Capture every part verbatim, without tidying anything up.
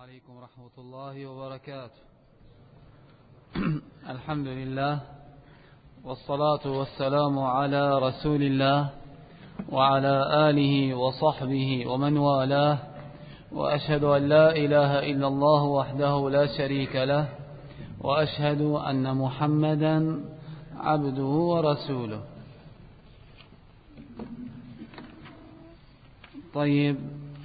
عليكم ورحمة الله وبركاته. الحمد لله والصلاة والسلام على رسول الله وعلى آله وصحبه ومن والاه، وأشهد أن لا إله إلا الله وحده لا شريك له، وأشهد أن محمدا عبده ورسوله. طيب،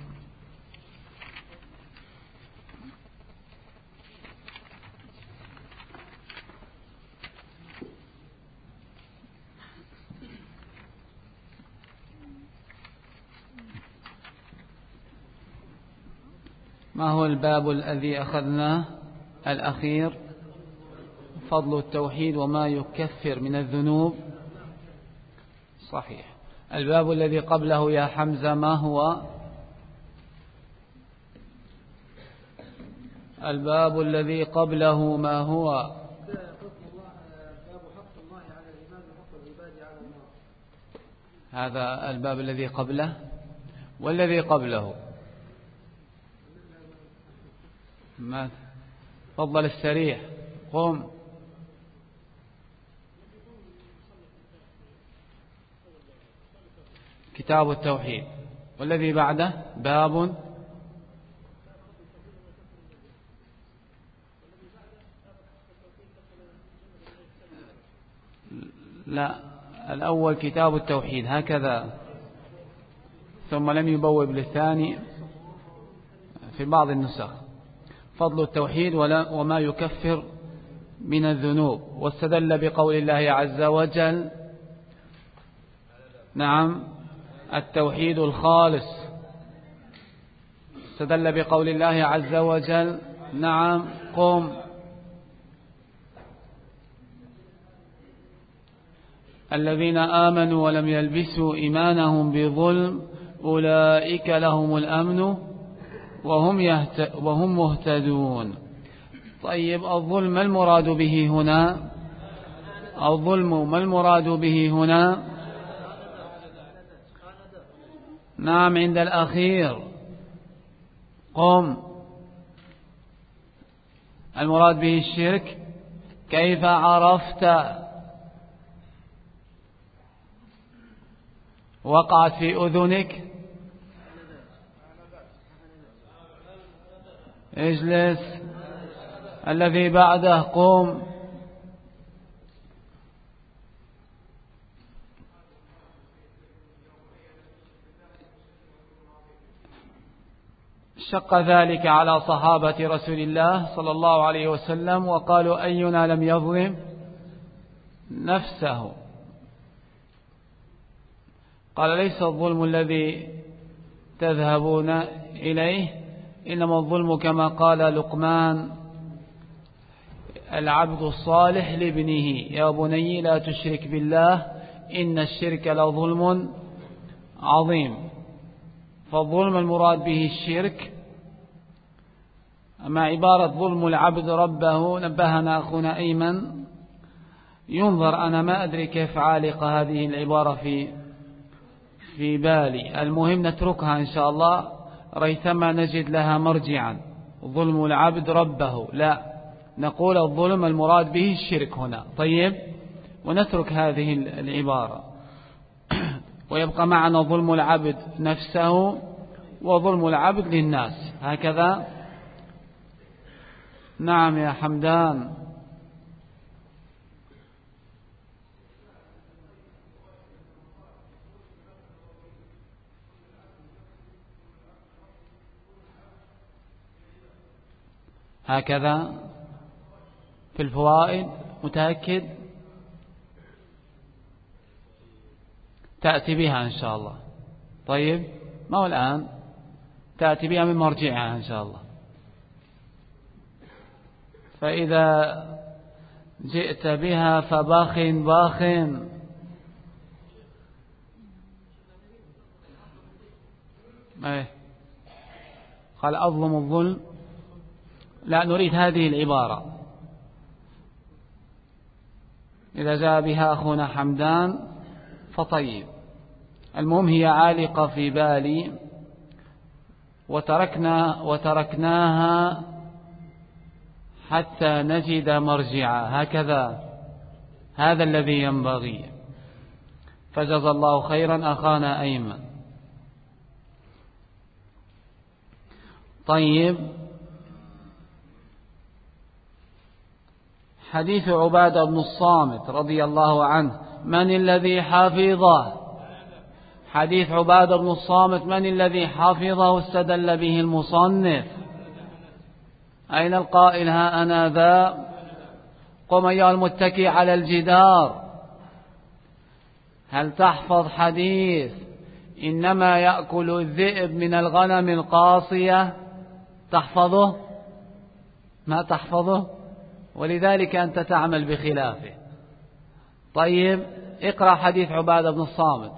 ما هو الباب الذي أخذناه الأخير؟ فضل التوحيد وما يكفر من الذنوب. صحيح. الباب الذي قبله يا حمزة ما هو؟ الباب الذي قبله ما هو؟ هذا الباب الذي قبله والذي قبله ما؟ فضل السريع. قم. كتاب التوحيد. والذي بعده باب لا، الأول كتاب التوحيد هكذا، ثم لم يبوب للثاني في بعض النسخ. فضل التوحيد وما يكفر من الذنوب. واستدل بقول الله عز وجل نعم التوحيد الخالص. استدل بقول الله عز وجل نعم قم الذين آمنوا ولم يلبسوا إيمانهم بظلم أولئك لهم الأمن وهم, يهت... وهم مهتدون. طيب، الظلم ما المراد به هنا؟ الظلم ما المراد به هنا؟ نعم عند الأخير قم. المراد به الشرك. كيف عرفت؟ وقعت في أذنك؟ اجلس. الذي بعده قم. شق ذلك على صحابة رسول الله صلى الله عليه وسلم وقالوا أينا لم يظلم نفسه؟ قال ليس الظلم الذي تذهبون إليه، إنما الظلم كما قال لقمان العبد الصالح لابنه يا بني لا تشرك بالله إن الشرك لظلم عظيم. فالظلم المراد به الشرك. أما عبارة ظلم العبد ربه نبهنا أخونا أيمن ينظر، أنا ما أدري كيف عالق هذه العبارة في في بالي. المهم نتركها إن شاء الله ريثما نجد لها مرجعا. ظلم العبد ربه لا، نقول الظلم المراد به الشرك هنا. طيب، ونترك هذه العبارة ويبقى معنا ظلم العبد نفسه وظلم العبد للناس هكذا. نعم يا حمدان. هكذا في الفوائد. متأكد؟ تأتي بها إن شاء الله. طيب، ما هو الآن تأتي بها من مرجعها إن شاء الله. فإذا جئت بها فباخ باخ. ايه قال أظلم الظلم. لا، نريد هذه العبارة. إذا جاء بها أخونا حمدان فطيب. المهم هي عالقة في بالي وتركنا وتركناها حتى نجد مرجعا، هكذا هذا الذي ينبغي. فجزى الله خيرا أخانا أيمن. طيب، حديث عبادة بن الصامت رضي الله عنه، من الذي حفظه؟ حديث عبادة بن الصامت من الذي حفظه استدل به المصنف؟ أين القائل؟ ها أنا ذا. قم أيها المتكي على الجدار. هل تحفظ حديث إنما يأكل الذئب من الغنم القاصية؟ تحفظه؟ ما تحفظه، ولذلك أنت تعمل بخلافه. طيب، اقرأ حديث عبادة بن الصامت.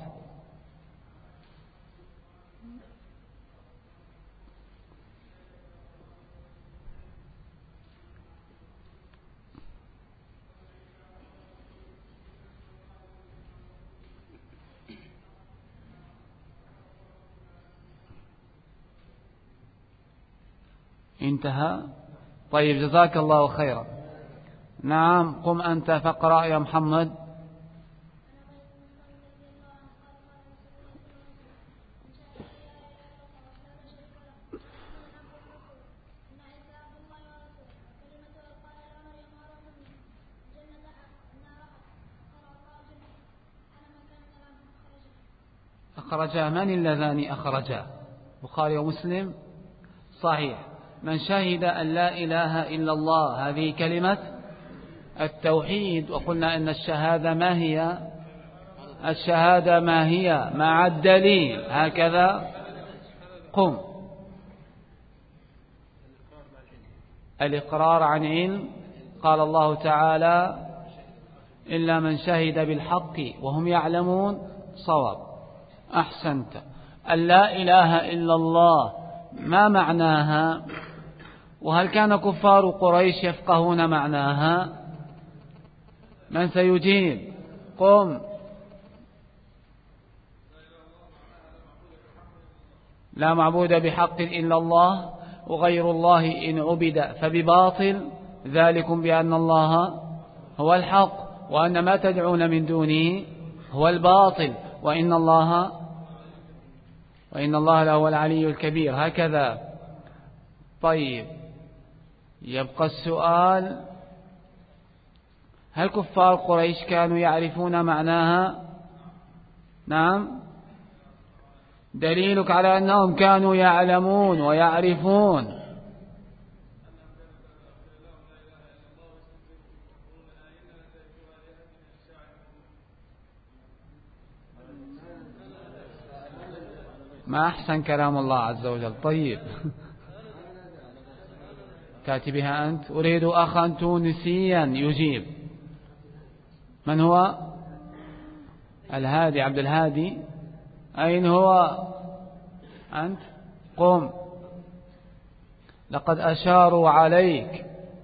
انتهى. طيب، جزاك الله خيرا. نعم، قم أنت فاقرأ يا محمد. أخرجا، من اللذان أخرجا؟ بخاري ومسلم؟ صحيح. من شهد أن لا إله إلا الله، هذه كلمة التوحيد. وقلنا أن الشهادة ما هي؟ الشهادة ما هي؟ مع الدليل، هكذا. قم. الإقرار عن علم. قال الله تعالى: إلا من شهد بالحق وهم يعلمون. صواب، أحسنت. أن لا إله إلا الله ما معناها؟ وهل كان كفار قريش يفقهون معناها؟ من سيجيب؟ قم. لا معبود بحق إلا الله، وغير الله إن عبد فبباطل، ذلكم بأن الله هو الحق وأن ما تدعون من دونه هو الباطل، وإن الله وإن الله لهو العلي الكبير، هكذا. طيب، يبقى السؤال: هل كفار قريش كانوا يعرفون معناها؟ نعم. دليلك على أنهم كانوا يعلمون ويعرفون. ما أحسن كلام الله عز وجل. طيب، تأتي بها أنت. أريد أخا تونسيا يجيب. من هو؟ الهادي، عبد الهادي. أين هو؟ أنت. قم. لقد أشاروا عليك.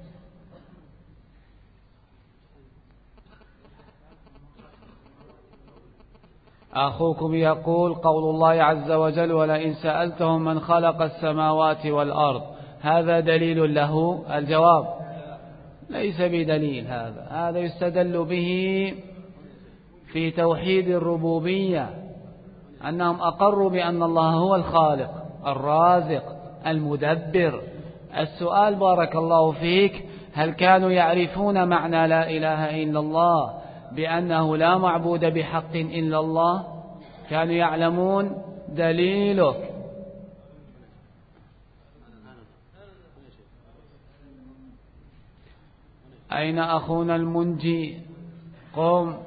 أخوكم يقول: قول الله عز وجل: ولئن سألتهم من خلق السماوات والأرض، هذا دليل له؟ الجواب: ليس بدليل. هذا هذا يستدل به في توحيد الربوبية، أنهم أقروا بأن الله هو الخالق الرازق المدبر. السؤال بارك الله فيك: هل كانوا يعرفون معنى لا إله إلا الله بأنه لا معبود بحق إلا الله؟ كانوا يعلمون. دليلك. أين أخونا المنجي؟ قم.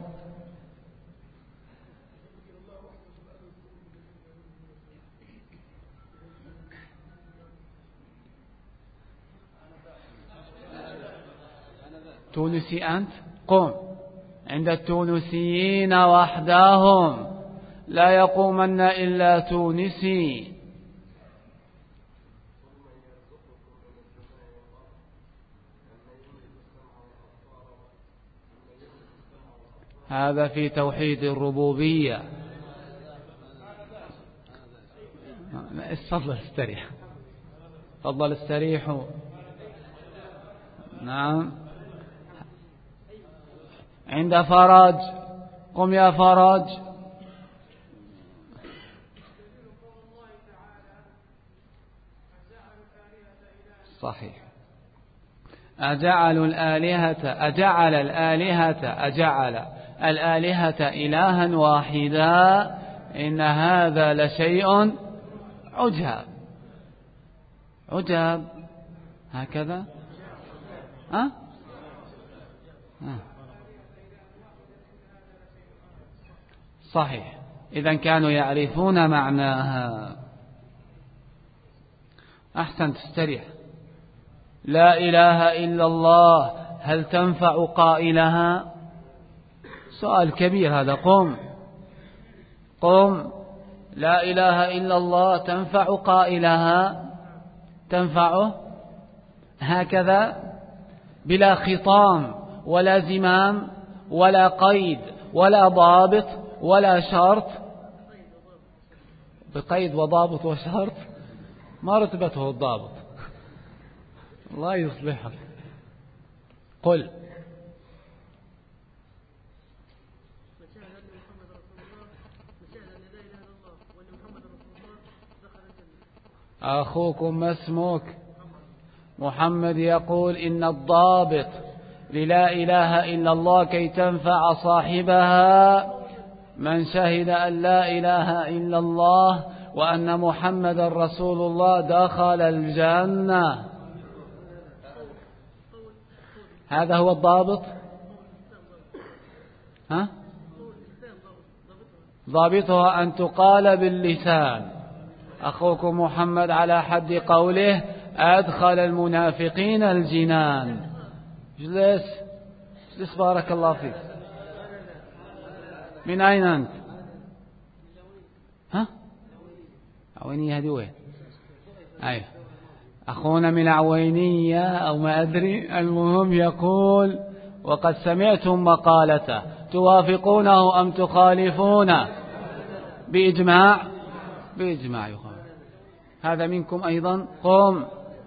تونسي أنت؟ قم. عند التونسيين وحدهم لا يقومن إلا تونسي. هذا في توحيد الربوبية. تفضل استريح، تفضل استريحوا. نعم. عند فرج، قم يا فرج. صحيح. أجعل الآلهة أجعل الآلهة أجعل الآلهة إلها واحدا إن هذا لشيء عجاب. عجاب هكذا. ها؟ أه؟ صحيح. إذن كانوا يعرفون معناها. أحسن، تستريح. لا إله إلا الله هل تنفع قائلها؟ سؤال كبير هذا. قم قم. لا إله إلا الله تنفع قائلها؟ تنفعه هكذا بلا خطام ولا زمام ولا قيد ولا ضابط ولا شرط؟ بقيد وضابط وشرط ما رتبته الضابط. الله يصلحك. قل. أخوكم ما اسمك؟ محمد يقول إن الضابط للا إله إلا الله كي تنفع صاحبها من شهد أن لا إله إلا الله وأن محمد رسول الله دخل الجنة. هذا هو الضابط. ها؟ ضابطها أن تقال باللسان. أخوكم محمد على حد قوله أدخل المنافقين الجنان. جلس جلس بارك الله فيك. من أين أنت؟ ها؟ عوينية هذه وين؟ أيوه أخونا من عوينية أو ما أدري. المهم يقول وقد سمعتم مقالته توافقونه أم تخالفونه؟ بإجماع بإجماع يخالف. هذا منكم أيضا. قم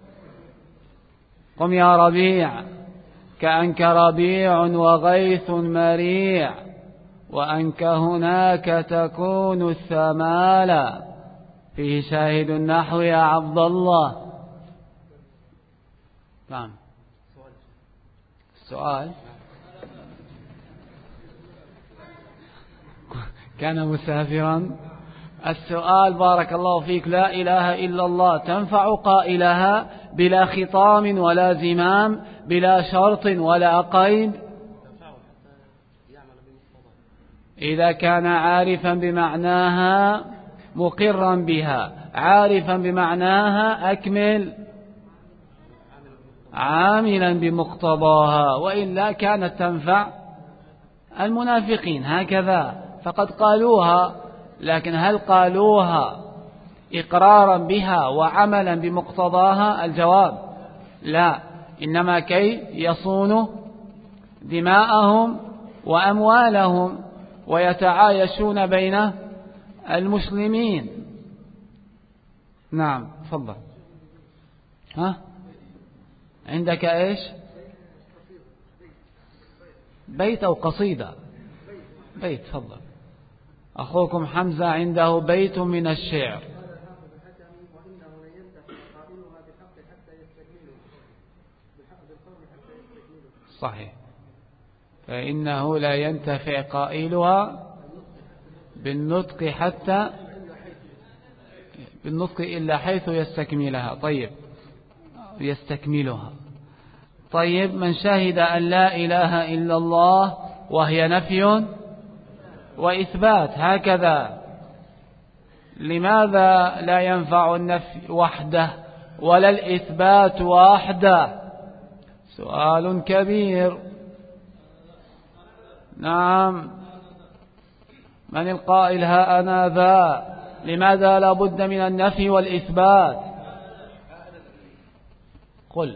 قم يا ربيع. كأنك ربيع وغيث مريع وأنك هناك تكون الثمالة. فيه شاهد النحو يا عبد الله. نعم. السؤال كان مسافرا. السؤال بارك الله فيك لا إله إلا الله تنفع قائلها بلا خطام ولا زمام بلا شرط ولا قيد إذا كان عارفا بمعناها مقرا بها. عارفا بمعناها أكمل عاملا بمقتضاها وإلا كانت تنفع المنافقين هكذا فقد قالوها. لكن هل قالوها إقرارا بها وعملا بمقتضاها؟ الجواب لا. إنما كي يصونوا دماءهم وأموالهم ويتعايشون بين المسلمين. نعم تفضل. ها عندك إيش؟ بيت أو قصيدة؟ بيت. تفضل. أخوكم حمزة عنده بيت من الشعر. صحيح. فإنه لا ينتفع قائلها بالنطق حتى بالنطق إلا حيث يستكملها. طيب يستكملها. طيب من شهد أن لا إله إلا الله وهي نفي وإثبات هكذا لماذا لا ينفع النفي وحده ولا الإثبات وحده؟ سؤال كبير. نعم. من القائل ها أنا ذا؟ لماذا لا بد من النفي والإثبات؟ قل.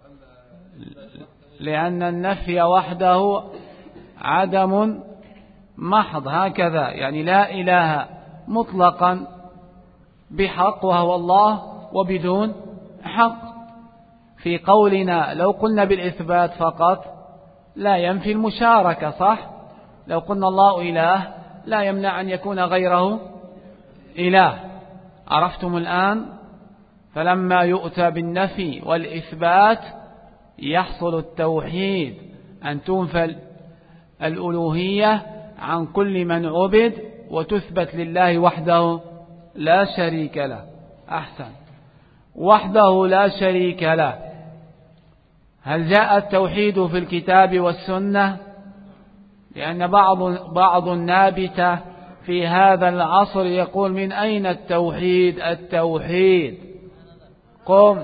لأن النفي وحده عدم محض هكذا، يعني لا إله مطلقا بحق وهو الله وبدون حق. في قولنا لو قلنا بالإثبات فقط لا ينفي المشاركة، صح؟ لو قلنا الله إله لا يمنع أن يكون غيره إله. عرفتم الآن؟ فلما يؤتى بالنفي والإثبات يحصل التوحيد، أن تنفى الألوهية عن كل من عبد وتثبت لله وحده لا شريك له. أحسن، وحده لا شريك له. هل جاء التوحيد في الكتاب والسنة؟ لأن بعض بعض النابتة في هذا العصر يقول من أين التوحيد؟ التوحيد قم.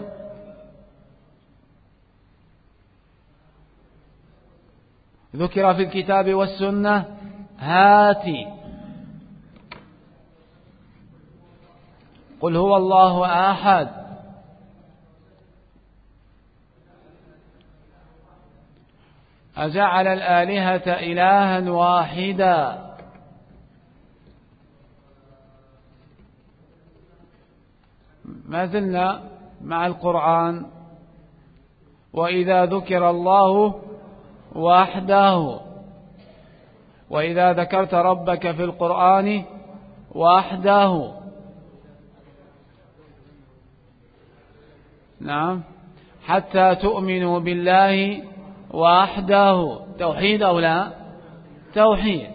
ذكر في الكتاب والسنة، هاتي. قل هو الله أحد. أجعل الآلهة إلها واحدا. ما زلنا مع القرآن. وإذا ذكر الله وحده، وإذا ذكرت ربك في القرآن وحده. نعم، حتى تؤمنوا بالله وحده. توحيد أو لا؟ توحيد.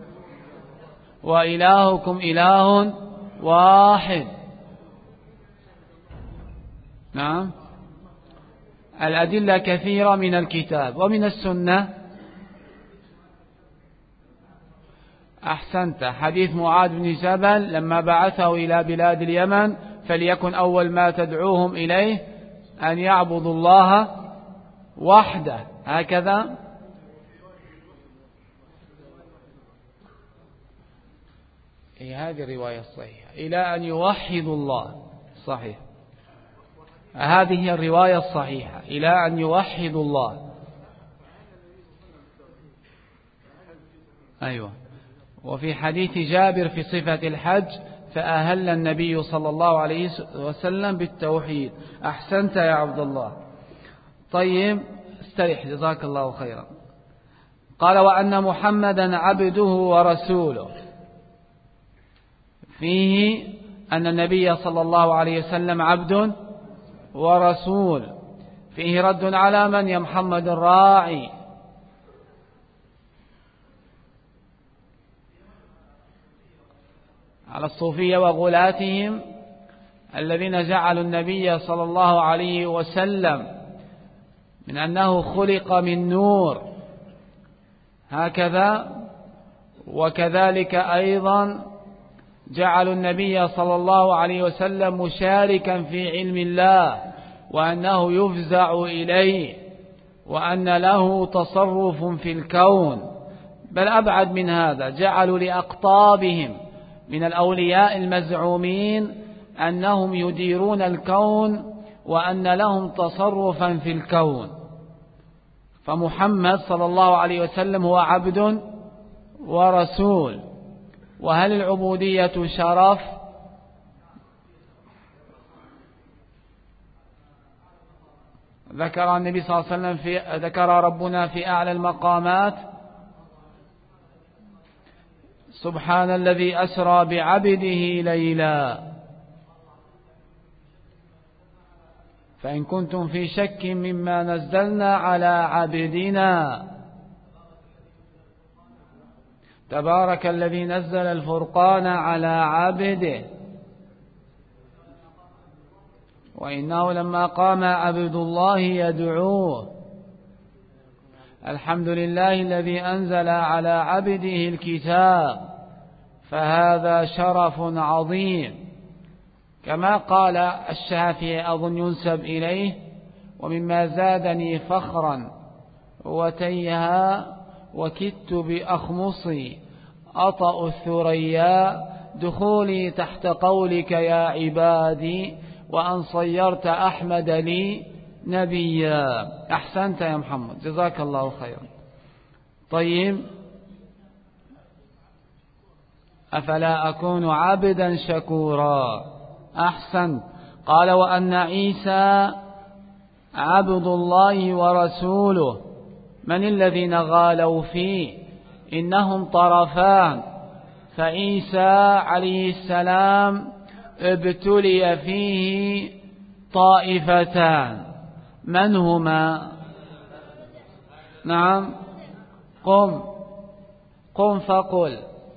وإلهكم إله واحد. نعم، الأدلة كثيرة من الكتاب ومن السنة. أحسنت. حديث معاذ بن جبل لما بعثه إلى بلاد اليمن، فليكن أول ما تدعوهم إليه أن يعبدوا الله وحده، هكذا. إيه هذه الرواية الصحيحة، إلى أن يوحدوا الله، صحيح. هذه هي الرواية الصحيحة، إلى أن يوحدوا الله. أيوة. وفي حديث جابر في صفة الحج، فأهل النبي صلى الله عليه وسلم بالتوحيد. أحسنت يا عبد الله. طيب استريح، جزاك الله خيرا. قال وأن محمدا عبده ورسوله، فيه أن النبي صلى الله عليه وسلم عبد ورسول. فيه رد على من؟ يا محمد الراعي. على الصوفية وغلاتهم الذين جعلوا النبي صلى الله عليه وسلم من أنه خلق من نور، هكذا. وكذلك أيضا جعلوا النبي صلى الله عليه وسلم مشاركا في علم الله، وأنه يفزع إليه، وأن له تصرف في الكون. بل أبعد من هذا، جعلوا لأقطابهم من الأولياء المزعومين أنهم يديرون الكون، وأن لهم تصرفا في الكون. فمحمد صلى الله عليه وسلم هو عبد ورسول. وهل العبودية شرف؟ ذكر النبي صلى الله عليه وسلم في ذكر ربنا في أعلى المقامات: سبحان الذي أسرى بعبده ليلا. فإن كنتم في شك مما نزلنا على عبدنا، تبارك الذي نزل الفرقان على عبده، وإنه لما قام عبد الله يدعوه. الحمد لله الذي أنزل على عبده الكتاب، فهذا شرف عظيم. كما قال الشافعي، أظن ينسب إليه: ومما زادني فخرا وتيها وكدت بأخمصي أطأ الثريا، دخولي تحت قولك يا عبادي، وأن صيرت أحمد لي نبيا. أحسنت يا محمد، جزاك الله خيرا. طيب، أفلا أكون عبدا شكورا. أحسن. قال وأن عيسى عبد الله ورسوله. من الذين غالوا فيه؟ إنهم طرفان، فعيسى عليه السلام ابتلي فيه طائفتان. من هما؟ نعم، قم قم فقل.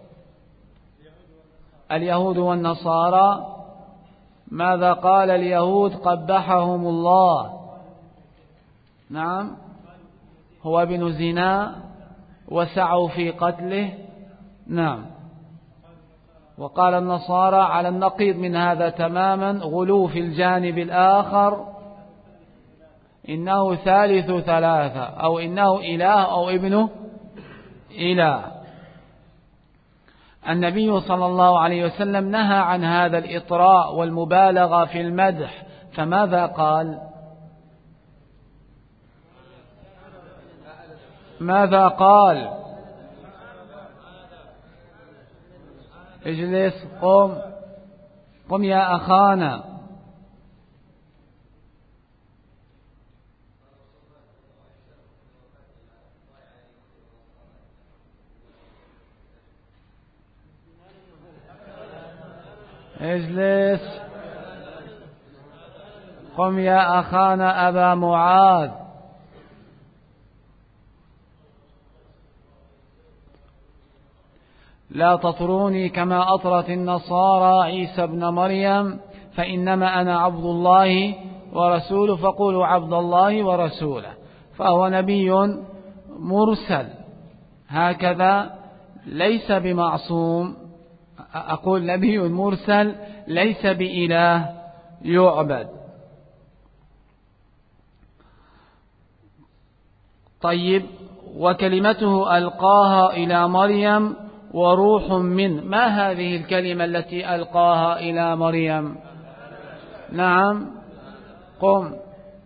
اليهود والنصارى. ماذا قال اليهود؟ قبحهم الله. نعم، هو ابن زنا وسعوا في قتله. نعم. وقال النصارى على النقيض من هذا تماما، غلو في الجانب الآخر، إنه ثالث ثلاثة، أو إنه إله أو ابن إله. النبي صلى الله عليه وسلم نهى عن هذا الإطراء والمبالغة في المدح، فماذا قال؟ ماذا قال؟ اجلس، قم قم يا أخانا. اجلس، قم يا أخانا أبا معاذ. لا تطروني كما أطرت النصارى عيسى ابن مريم، فإنما أنا عبد الله ورسوله، فقولوا عبد الله ورسوله. فهو نبي مرسل، هكذا ليس بمعصوم. أقول نبي مرسل ليس بإله يعبد. طيب، وكلمته ألقاها إلى مريم وروح منه. ما هذه الكلمة التي ألقاها إلى مريم؟ نعم، قم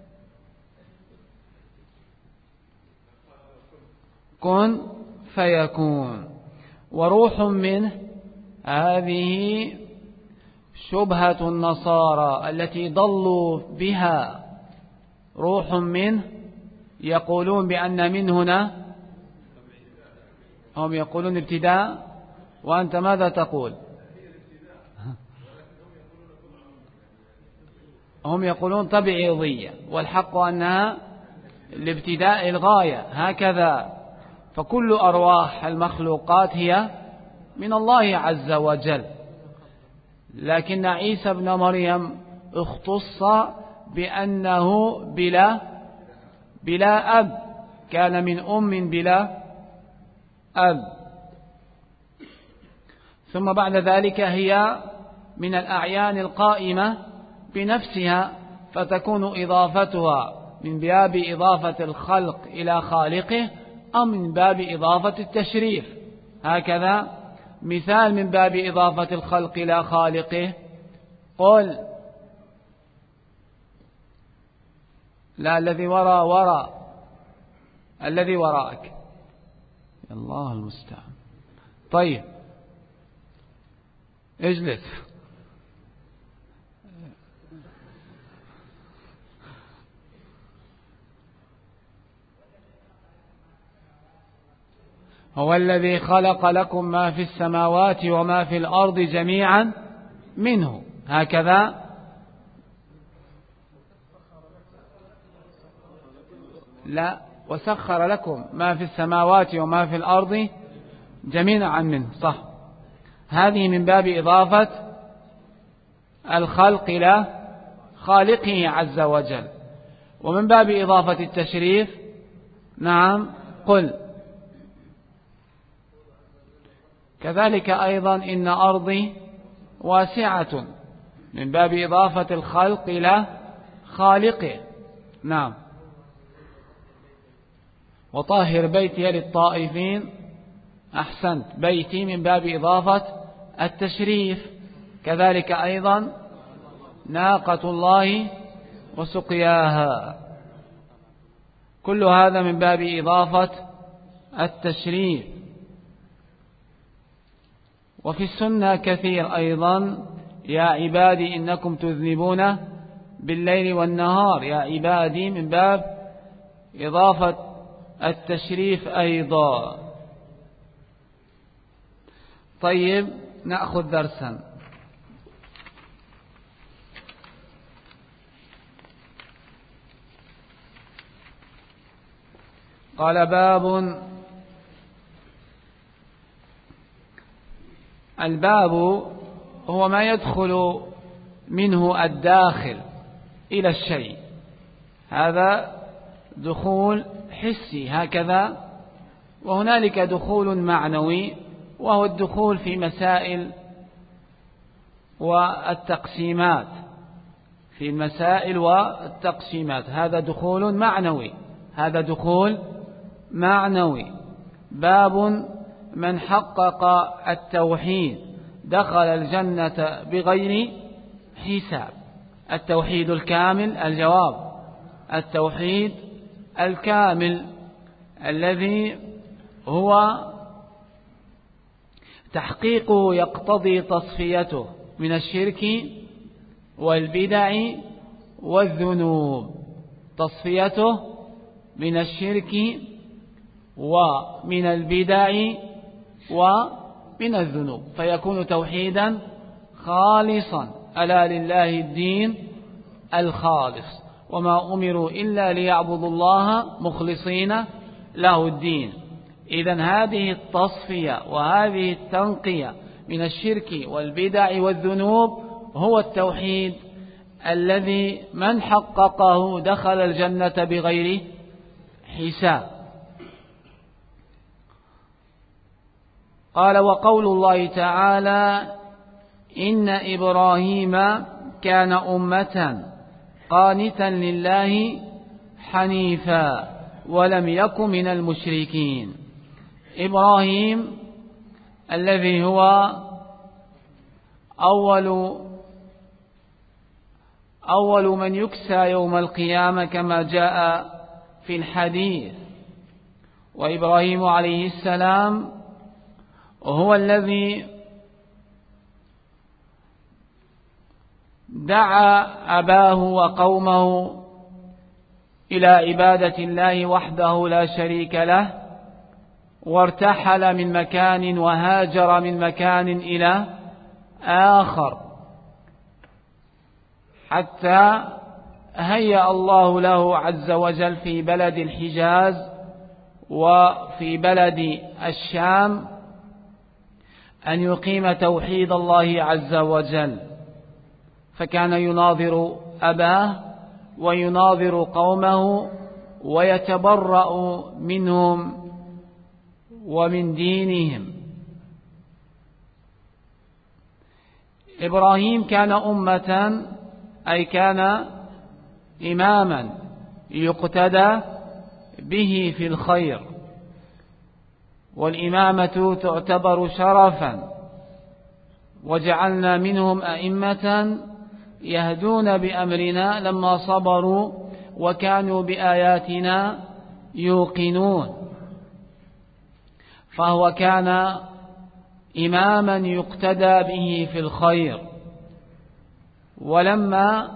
كن فيكون. وروح منه هذه شبهة النصارى التي ضلوا بها. روح منه، يقولون بأن من هنا، هم يقولون ابتداء، وأنت ماذا تقول؟ هم يقولون تبعيضية، والحق أنها الابتداء الغاية، هكذا. فكل أرواح المخلوقات هي من الله عز وجل، لكن عيسى ابن مريم اختص بأنه بلا بلا أب، كان من أم بلا أب. ثم بعد ذلك هي من الأعيان القائمة بنفسها، فتكون إضافتها من باب إضافة الخلق إلى خالقه، أو من باب إضافة التشريف. هكذا مثال من باب إضافة الخلق إلى خالقه، قل. لا، الذي وراء وراء الذي وراءك، الله المستعان. طيب، اجلس. هو الذي خلق لكم ما في السماوات وما في الأرض جميعا منه، هكذا. لا، وسخر لكم ما في السماوات وما في الأرض جميعا منه، صح. هذه من باب إضافة الخلق إلى خالقه عز وجل. ومن باب إضافة التشريف، نعم، قل. كذلك أيضا إن أرضي واسعة، من باب إضافة الخلق إلى خالقه، نعم. وطاهر بيتي للطائفين، أحسنت، بيتي من باب إضافة التشريف. كذلك أيضا ناقة الله وسقياها، كل هذا من باب إضافة التشريف. وفي السنة كثير أيضا: يا عبادي إنكم تذنبون بالليل والنهار. يا عبادي من باب إضافة التشريف أيضا. طيب، نأخذ درسا. قال: باب. الباب هو ما يدخل منه الداخل إلى الشيء، هذا دخول حسي هكذا، وهنالك دخول معنوي وهو الدخول في مسائل والتقسيمات، في المسائل والتقسيمات، هذا دخول معنوي، هذا دخول معنوي. باب من حقق التوحيد دخل الجنة بغير حساب. التوحيد الكامل، الجواب: التوحيد الكامل الذي هو تحقيقه يقتضي تصفيته من الشرك والبدع والذنوب، تصفيته من الشرك ومن البدع ومن الذنوب، فيكون توحيدا خالصا. ألا لله الدين الخالص، وما أمروا إلا ليعبدوا الله مخلصين له الدين. إذن هذه التصفية وهذه التنقية من الشرك والبدع والذنوب هو التوحيد الذي من حققه دخل الجنة بغير حساب. قال: وقول الله تعالى: إن إبراهيم كان أمة قانتا لله حنيفا ولم يكن من المشركين. إبراهيم الذي هو أول أول من يكسى يوم القيامة كما جاء في الحديث، وإبراهيم عليه السلام هو الذي دعا أباه وقومه إلى عبادة الله وحده لا شريك له، وارتحل من مكان وهاجر من مكان إلى آخر حتى هيأ الله له عز وجل في بلد الحجاز وفي بلد الشام أن يقيم توحيد الله عز وجل، فكان يناظر أباه ويناظر قومه ويتبرأ منهم ومن دينهم. إبراهيم كان أمة، أي كان إماما يقتدى به في الخير، والإمامة تعتبر شرفا، وجعلنا منهم أئمة يهدون بأمرنا لما صبروا وكانوا بآياتنا يوقنون. فهو كان إماما يقتدى به في الخير. ولما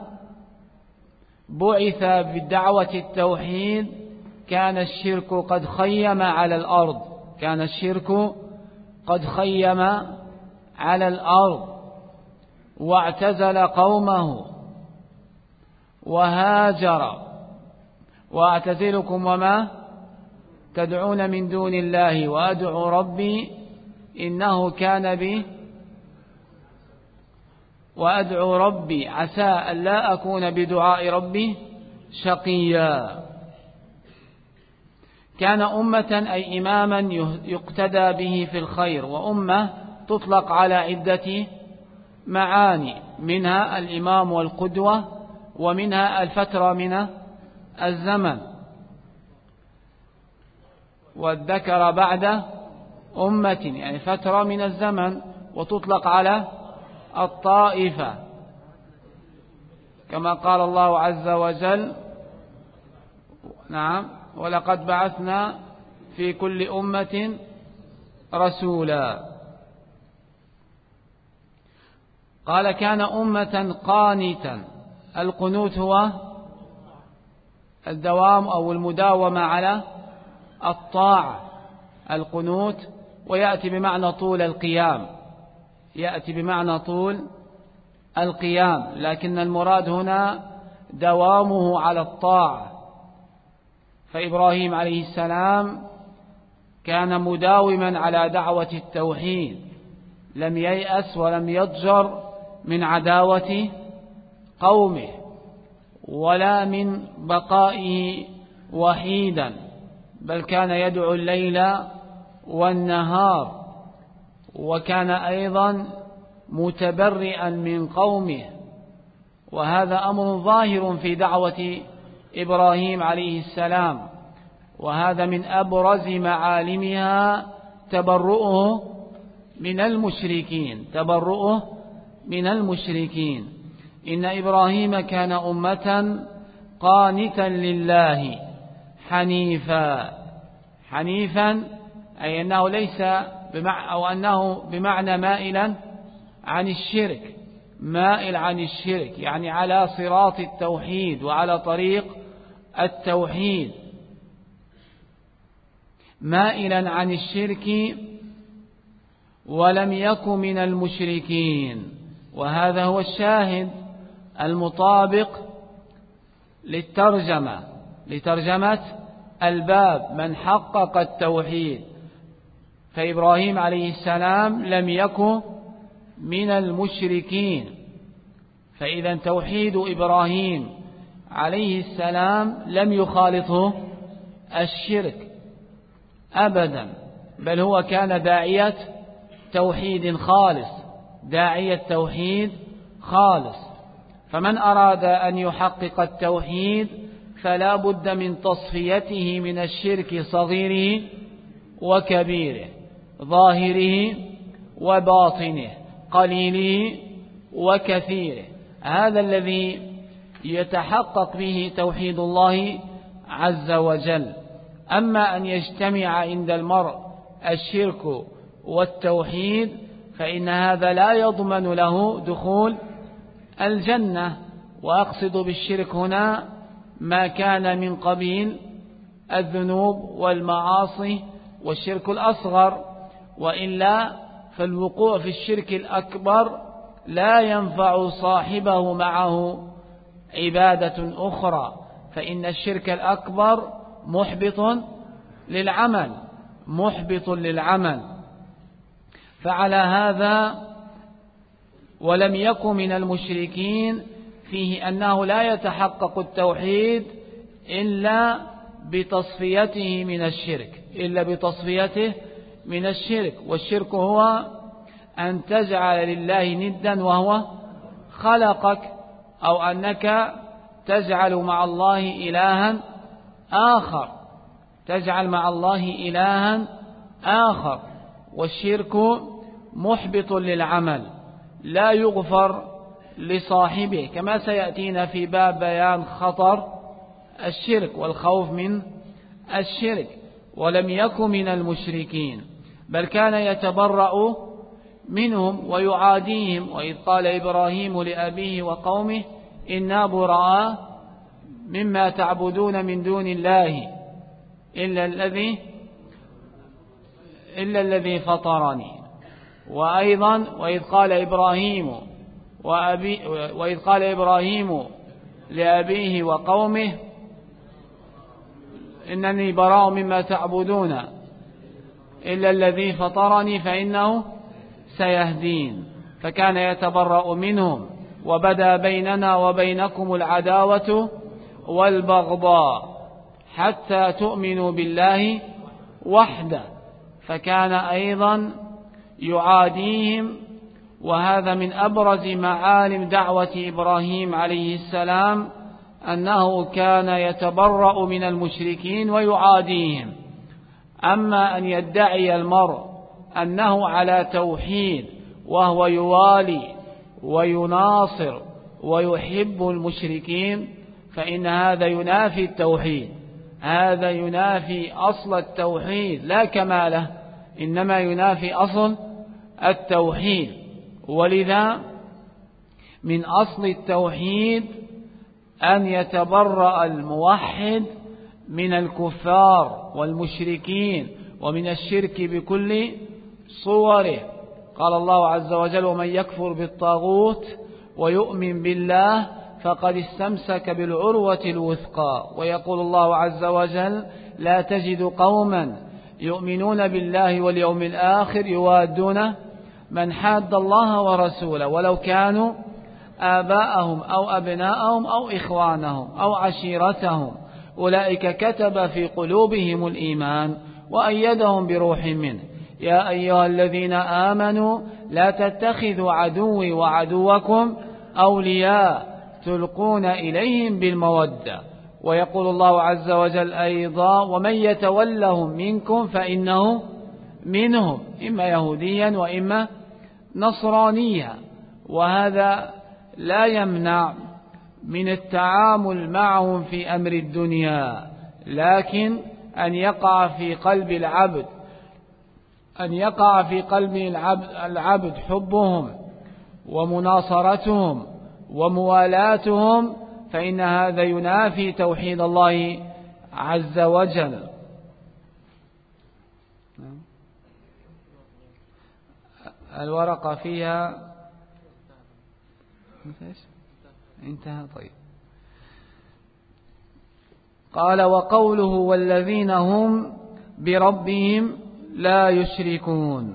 بعث بالدعوة التوحيد كان الشرك قد خيم على الأرض، كان الشرك قد خيم على الأرض واعتزل قومه وهاجر: وأعتزلكم وما تدعون من دون الله وأدعو ربي إنه كان بي وأدعو ربي عسى أن لا أكون بدعاء ربي شقيا. كان أمة، أي إماما يقتدى به في الخير. وأمة تطلق على عدة معاني، منها الإمام والقدوة، ومنها الفترة من الزمن، والذكر بعد أمة يعني فترة من الزمن، وتطلق على الطائفة كما قال الله عز وجل: نعم ولقد بعثنا في كل أمة رسولا. قال كان أمة قانتا. القنوت هو الدوام أو المداومة على الطاعة، القنوت، ويأتي بمعنى طول القيام، يأتي بمعنى طول القيام، لكن المراد هنا دوامه على الطاعة. فإبراهيم عليه السلام كان مداوما على دعوة التوحيد، لم ييأس ولم يضجر من عداوة قومه ولا من بقائه وحيدا، بل كان يدعو الليل والنهار، وكان أيضا متبرئا من قومه. وهذا أمر ظاهر في دعوة إبراهيم عليه السلام، وهذا من أبرز معالمها تبرؤه من المشركين، تبرؤه من المشركين. إن إبراهيم كان أمة قانتا لله حنيفا. حنيفا أي أنه ليس بمع أو أنه بمعنى مائلا عن الشرك، مائل عن الشرك يعني على صراط التوحيد وعلى طريق التوحيد، مائلا عن الشرك ولم يكن من المشركين. وهذا هو الشاهد المطابق للترجمة، لترجمة الباب، من حقق التوحيد. فإبراهيم عليه السلام لم يكن من المشركين، فإذا توحيد إبراهيم عليه السلام لم يخالطه الشرك أبدا، بل هو كان داعية توحيد خالص، داعية توحيد خالص. فمن أراد أن يحقق التوحيد فلا بد من تصفيته من الشرك صغيره وكبيره، ظاهره وباطنه، قليله وكثيره. هذا الذي يتحقق به توحيد الله عز وجل. أما أن يجتمع عند المرء الشرك والتوحيد فإن هذا لا يضمن له دخول الجنة. وأقصد بالشرك هنا ما كان من قبيل الذنوب والمعاصي والشرك الأصغر، وإلا فالوقوع في الشرك الأكبر لا ينفع صاحبه معه عبادة أخرى، فإن الشرك الأكبر محبط للعمل، محبط للعمل. فعلى هذا ولم يكن من المشركين فيه أنه لا يتحقق التوحيد إلا بتصفيته من الشرك، إلا بتصفيته من الشرك. والشرك هو أن تجعل لله ندا وهو خلقك، أو أنك تجعل مع الله إلها آخر، تجعل مع الله إلها آخر. والشرك محبط للعمل لا يغفر لصاحبه، كما سيأتينا في باب بيان خطر الشرك والخوف من الشرك. ولم يكن من المشركين، بل كان يتبرأ منهم ويعاديهم. وإذ قال إبراهيم لأبيه وقومه إنا براء مما تعبدون من دون الله إلا الذي إلا الذي فطرني. وأيضا وإذ قال إبراهيم وأبي وإذ قال إبراهيم لأبيه وقومه إنني براء مما تعبدون إلا الذي فطرني فإنه سيهدين. فكان يتبرأ منهم. وبدا بيننا وبينكم العداوة والبغضاء حتى تؤمنوا بالله وحده. فكان أيضا يعاديهم. وهذا من أبرز معالم دعوة إبراهيم عليه السلام، أنه كان يتبرأ من المشركين ويعاديهم. أما أن يدعي المرء أنه على توحيد وهو يوالي ويناصر ويحب المشركين فإن هذا ينافي التوحيد، هذا ينافي أصل التوحيد لا كماله، إنما ينافي أصل التوحيد. ولذا من أصل التوحيد أن يتبرأ الموحد من الكفار والمشركين ومن الشرك بكل صوره. قال الله عز وجل: ومن يكفر بالطاغوت ويؤمن بالله فقد استمسك بالعروة الوثقى. ويقول الله عز وجل: لا تجد قوما يؤمنون بالله واليوم الآخر يوادون من حاد الله ورسوله ولو كانوا آباءهم أو أبناءهم أو إخوانهم أو عشيرتهم أولئك كتب في قلوبهم الإيمان وأيدهم بروح منه. يا أيها الذين آمنوا لا تتخذوا عدوي وعدوكم أولياء تلقون إليهم بالمودة. ويقول الله عز وجل أيضا: ومن يتولهم منكم فإنه منهم، إما يهوديا وإما نصرانيا. وهذا لا يمنع من التعامل معهم في أمر الدنيا، لكن أن يقع في قلب العبد أن يقع في قلب العبد, العبد حبهم ومناصرتهم وموالاتهم، فإن هذا ينافي توحيد الله عز وجل. الورقة فيها انتهى. طيب. قال: وقوله والذين هم بربهم لا يشركون.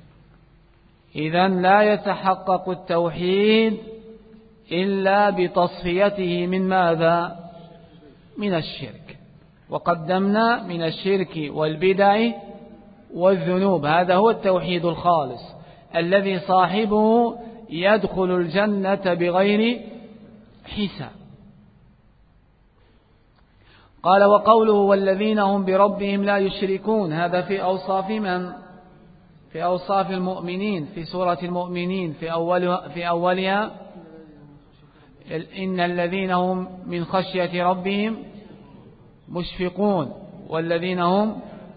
إذن لا يتحقق التوحيد إلا بتصفيته من ماذا؟ من الشرك. وقدمنا من الشرك والبدع والذنوب، هذا هو التوحيد الخالص الذي صاحبه يدخل الجنة بغير حساب. قال: وقوله والذين هم بربهم لا يشركون، هذا في أوصاف من؟ في أوصاف المؤمنين في سورة المؤمنين في أولها, في أولها إن الذين هم من خشية ربهم مشفقون والذين هم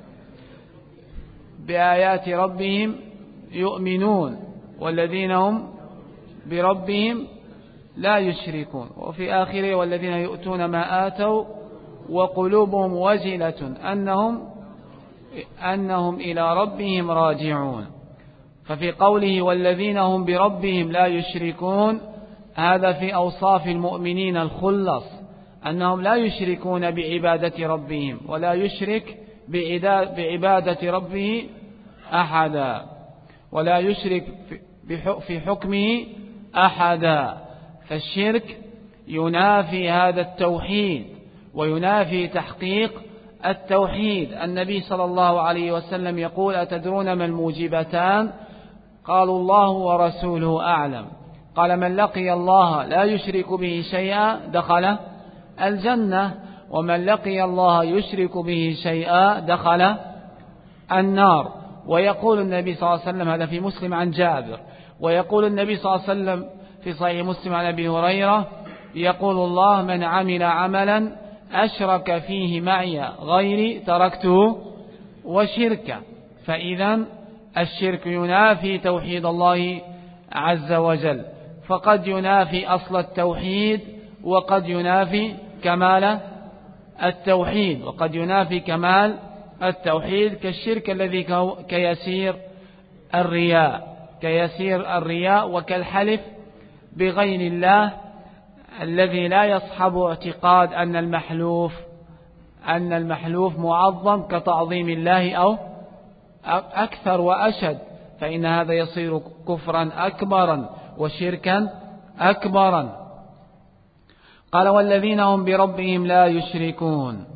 بآيات ربهم يؤمنون والذين هم بربهم لا يشركون. وفي آخره: والذين يؤتون ما آتوا وقلوبهم وجلة أنهم أنهم إلى ربهم راجعون. ففي قوله والذين هم بربهم لا يشركون، هذا في أوصاف المؤمنين الخلص، أنهم لا يشركون بعبادة ربهم ولا يشرك بعبادة ربه أحدا ولا يشرك في حكمه أحدا. فالشرك ينافي هذا التوحيد وينافي تحقيق التوحيد. النبي صلى الله عليه وسلم يقول: أتدرون ما الموجبتان؟ قالوا: الله ورسوله أعلم. قال: من لقي الله لا يشرك به شيئا دخل الجنة، ومن لقي الله يشرك به شيئا دخل النار. ويقول النبي صلى الله عليه وسلم، هذا في مسلم عن جابر، ويقول النبي صلى الله عليه وسلم في صحيح مسلم عن أبي هريرة يقول الله: من عمل عملا أشرك فيه معي غيري تركته وشركه. فإذا الشرك ينافي توحيد الله عز وجل، فقد ينافي أصل التوحيد وقد ينافي كمال التوحيد وقد ينافي كمال التوحيد، كالشرك الذي كيسير الرياء كيسير الرياء وكالحلف بغير الله الذي لا يصحب اعتقاد أن المحلوف أن المحلوف معظم كتعظيم الله أو أكثر وأشد، فإن هذا يصير كفرا أكبرا وشركا أكبرا. قال: والذين هم بربهم لا يشركون.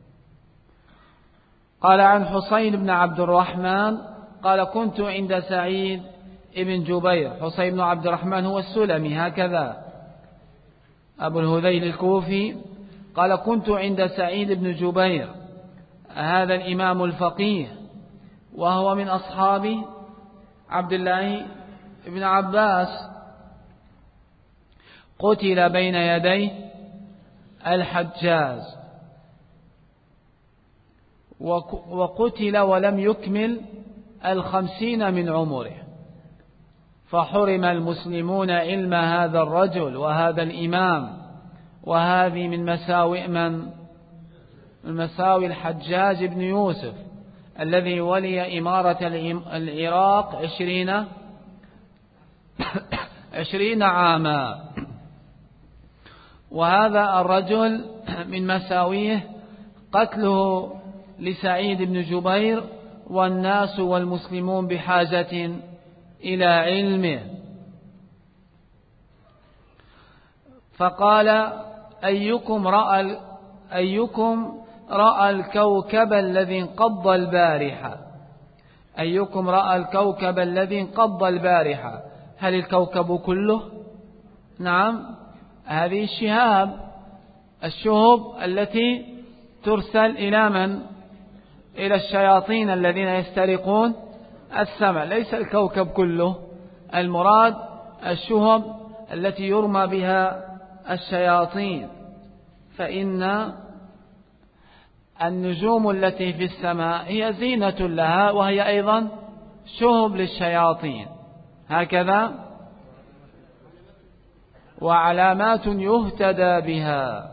قال عن حسين بن عبد الرحمن قال: كنت عند سعيد بن جبير. حسين بن عبد الرحمن هو السلمي هكذا أبو الهذيل الكوفي. قال: كنت عند سعيد بن جبير، هذا الإمام الفقيه، وهو من أصحاب عبد الله بن عباس، قتل بين يدي الحجاج، وقتل ولم يكمل الخمسين من عمره، فحرم المسلمون علم هذا الرجل وهذا الإمام. وهذه من مساوئ من؟ من مساوئ الحجاج بن يوسف الذي ولي إمارة العراق عشرين عشرين عاما. وهذا الرجل من مساويه قتله لسعيد بن جبير، والناس والمسلمون بحاجة إلى علمه. فقال: أيكم رأى أيكم رأى الكوكب الذي انقض البارحة؟ أيكم رأى الكوكب الذي انقض البارحة؟ هل الكوكب كله؟ نعم، هذه الشهاب الشهب التي ترسل إلى من؟ إلى الشياطين الذين يسترقون السمع. ليس الكوكب كله، المراد الشهب التي يرمى بها الشياطين. فإن النجوم التي في السماء هي زينة لها، وهي أيضا شهب للشياطين هكذا، وعلامات يهتدى بها.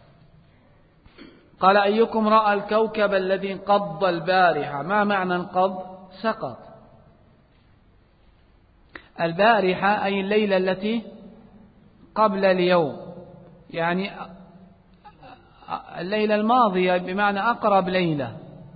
قال: أيكم رأى الكوكب الذي انقض البارحة؟ ما معنى انقض؟ سقط. البارحة أي الليلة التي قبل اليوم، يعني الليلة الماضية بمعنى أقرب ليلة.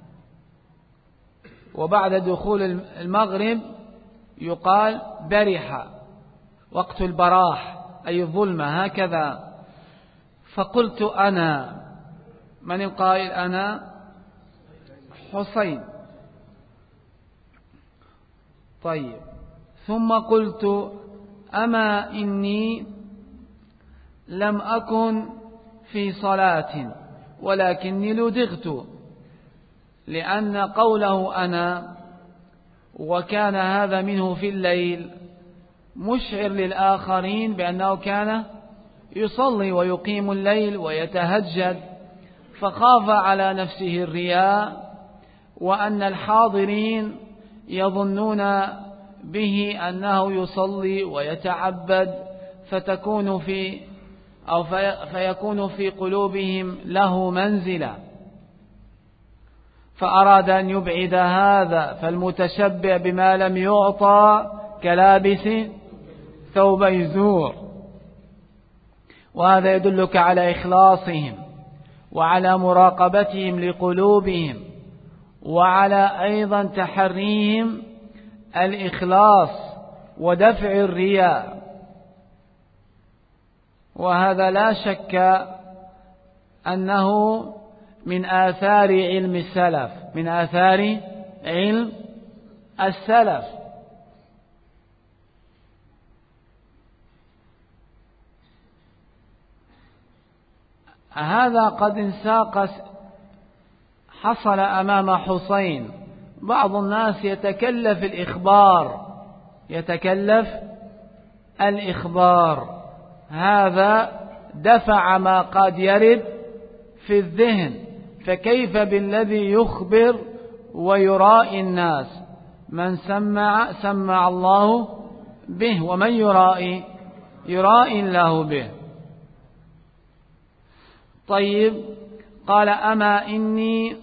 وبعد دخول المغرب يقال برح، وقت البراح أي الظلمة هكذا. فقلت أنا، من القائل؟ أنا حسين. طيب، ثم قلت: أما إني لم أكن في صلاة ولكني لدغت، لأن قوله أنا وكان هذا منه في الليل مشعر للآخرين بأنه كان يصلي ويقيم الليل ويتهجد، فخاف على نفسه الرياء وأن الحاضرين يظنون به أنه يصلي ويتعبد، فتكون في أو في فيكون في قلوبهم له منزلة. فأراد أن يبعد هذا، فالمتشبع بما لم يعطى كلابس ثوبي زور. وهذا يدلك على إخلاصهم وعلى مراقبتهم لقلوبهم، وعلى أيضا تحريهم الإخلاص ودفع الرياء. وهذا لا شك أنه من آثار علم السلف، من آثار علم السلف. هذا قد انساق حصل أمام حسين. بعض الناس يتكلف الإخبار يتكلف الإخبار هذا دفع ما قد يرد في الذهن، فكيف بالذي يخبر ويرائي الناس؟ من سمع سمع الله به، ومن يرائي يرائي الله به. طيب، قال: أما إني،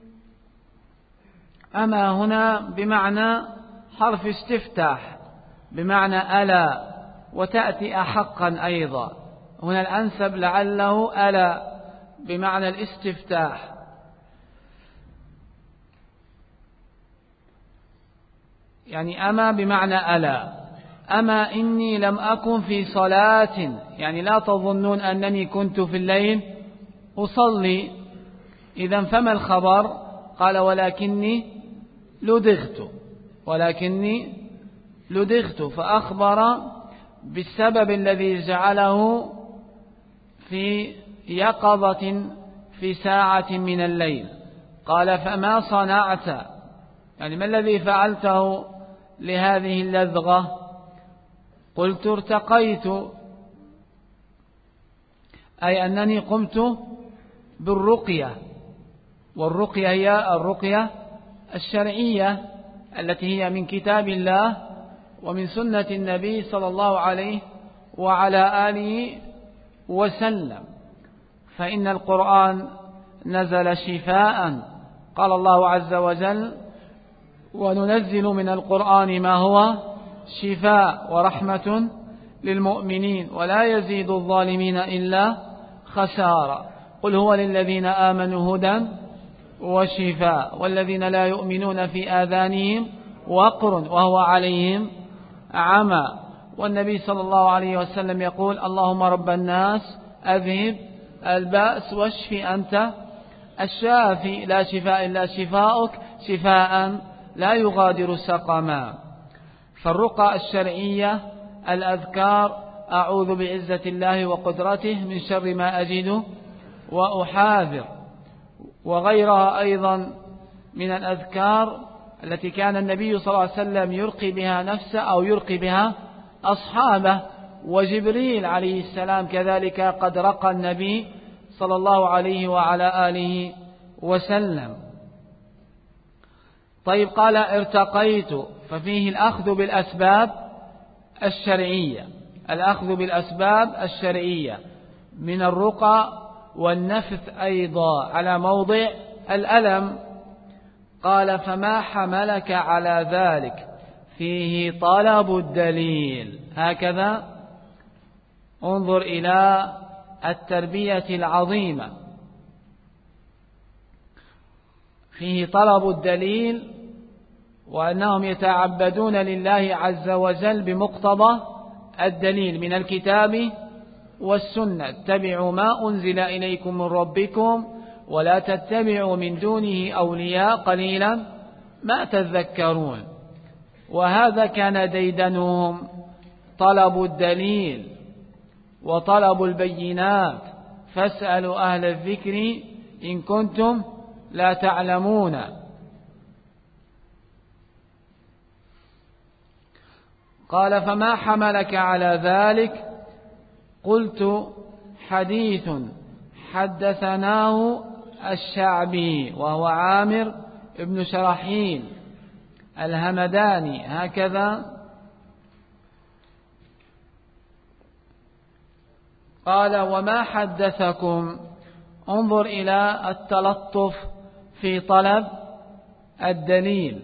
أما هنا بمعنى حرف استفتاح، بمعنى ألا، وتأتي أحقا أيضا. هنا الأنسب لعله ألا بمعنى الاستفتاح. يعني أما بمعنى ألا. أما إني لم أكن في صلاة، يعني لا تظنون أنني كنت في الليل أصلي. إذن فما الخبر؟ قال: ولكني لدغت ولكني لدغت فأخبر بالسبب الذي جعله في يقظة في ساعة من الليل. قال: فما صنعت؟ يعني ما الذي فعلته لهذه اللذغة؟ قلت: ارتقيت، أي أنني قمت بالرقية، والرقية هي الرقية الشرعية التي هي من كتاب الله ومن سنة النبي صلى الله عليه وعلى آله وسلم، فإن القرآن نزل شفاء، قال الله عز وجل: وننزل من القرآن ما هو شفاء ورحمة للمؤمنين ولا يزيد الظالمين إلا خسارة. قل هو للذين آمنوا هدى وشفاء والذين لا يؤمنون في آذانهم وقر وهو عليهم عمى. والنبي صلى الله عليه وسلم يقول: اللهم رب الناس أذهب البأس واشف أنت الشافي لا شفاء إلا شفاؤك شفاء لا يغادر سقما. فالرقى الشرعية الأذكار: أعوذ بعزة الله وقدرته من شر ما أجد وأحاذر، وغيرها أيضا من الأذكار التي كان النبي صلى الله عليه وسلم يرقي بها نفسه أو يرقي بها أصحابه، وجبريل عليه السلام كذلك قد رقى النبي صلى الله عليه وعلى آله وسلم. طيب، قال: ارتقيت، ففيه الأخذ بالأسباب الشرعية، الأخذ بالأسباب الشرعية من الرقى، والنفث أيضا على موضع الألم. قال: فما حملك على ذلك؟ فيه طلب الدليل. هكذا انظر إلى التربية العظيمة، فيه طلب الدليل، وأنهم يتعبدون لله عز وجل بمقتضى الدليل من الكتاب والسنة: اتبعوا ما أنزل إليكم من ربكم ولا تتبعوا من دونه أولياء قليلا ما تذكرون. وهذا كان ديدنهم، طلب الدليل وطلب البينات، فاسألوا أهل الذكر إن كنتم لا تعلمون. قال: فما حملك على ذلك؟ قلت: حديث حدثناه الشعبي وهو عامر ابن شرحيل الهمداني. هكذا قال: وما حدثكم؟ انظر إلى التلطف في طلب الدليل.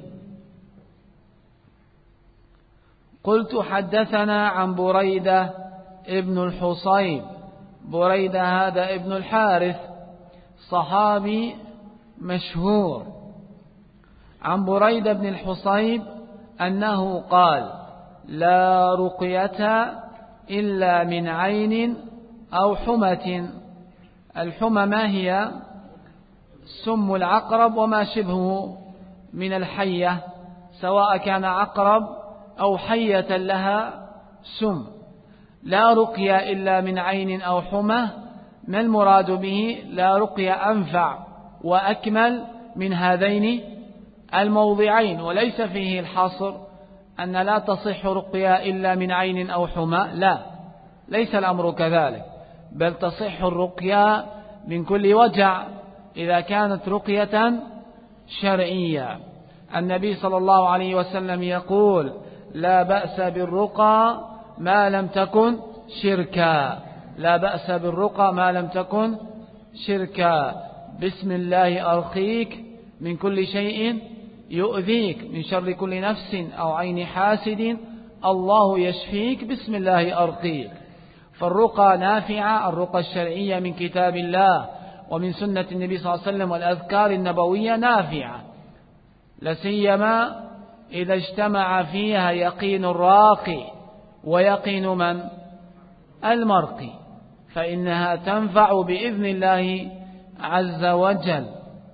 قلت: حدثنا عن بريدة ابن الحصيب. بريدة هذا ابن الحارث، صحابي مشهور. عن بريدة بن الحصيب أنه قال: لا رقية إلا من عين أو حمة. الحمى ما هي؟ سم العقرب وما شبهه من الحية، سواء كان عقرب أو حية لها سم. لا رقية إلا من عين أو حمى، ما المراد به؟ لا رقية أنفع وأكمل من هذين الموضعين، وليس فيه الحصر أن لا تصح رقية إلا من عين أو حمى، لا، ليس الأمر كذلك، بل تصح الرقية من كل وجع إذا كانت رقية شرعية. النبي صلى الله عليه وسلم يقول: لا بأس بالرقى ما لم تكن شركا. لا بأس بالرقى ما لم تكن شركا. بسم الله أرقيك من كل شيء يؤذيك، من شر كل نفس أو عين حاسد الله يشفيك، بسم الله أرقيك. فالرقى نافعة، الرقى الشرعية من كتاب الله ومن سنة النبي صلى الله عليه وسلم والأذكار النبوية نافعة، لسيما إذا اجتمع فيها يقين الراقي ويقين من؟ المرقي، فإنها تنفع بإذن الله عز وجل.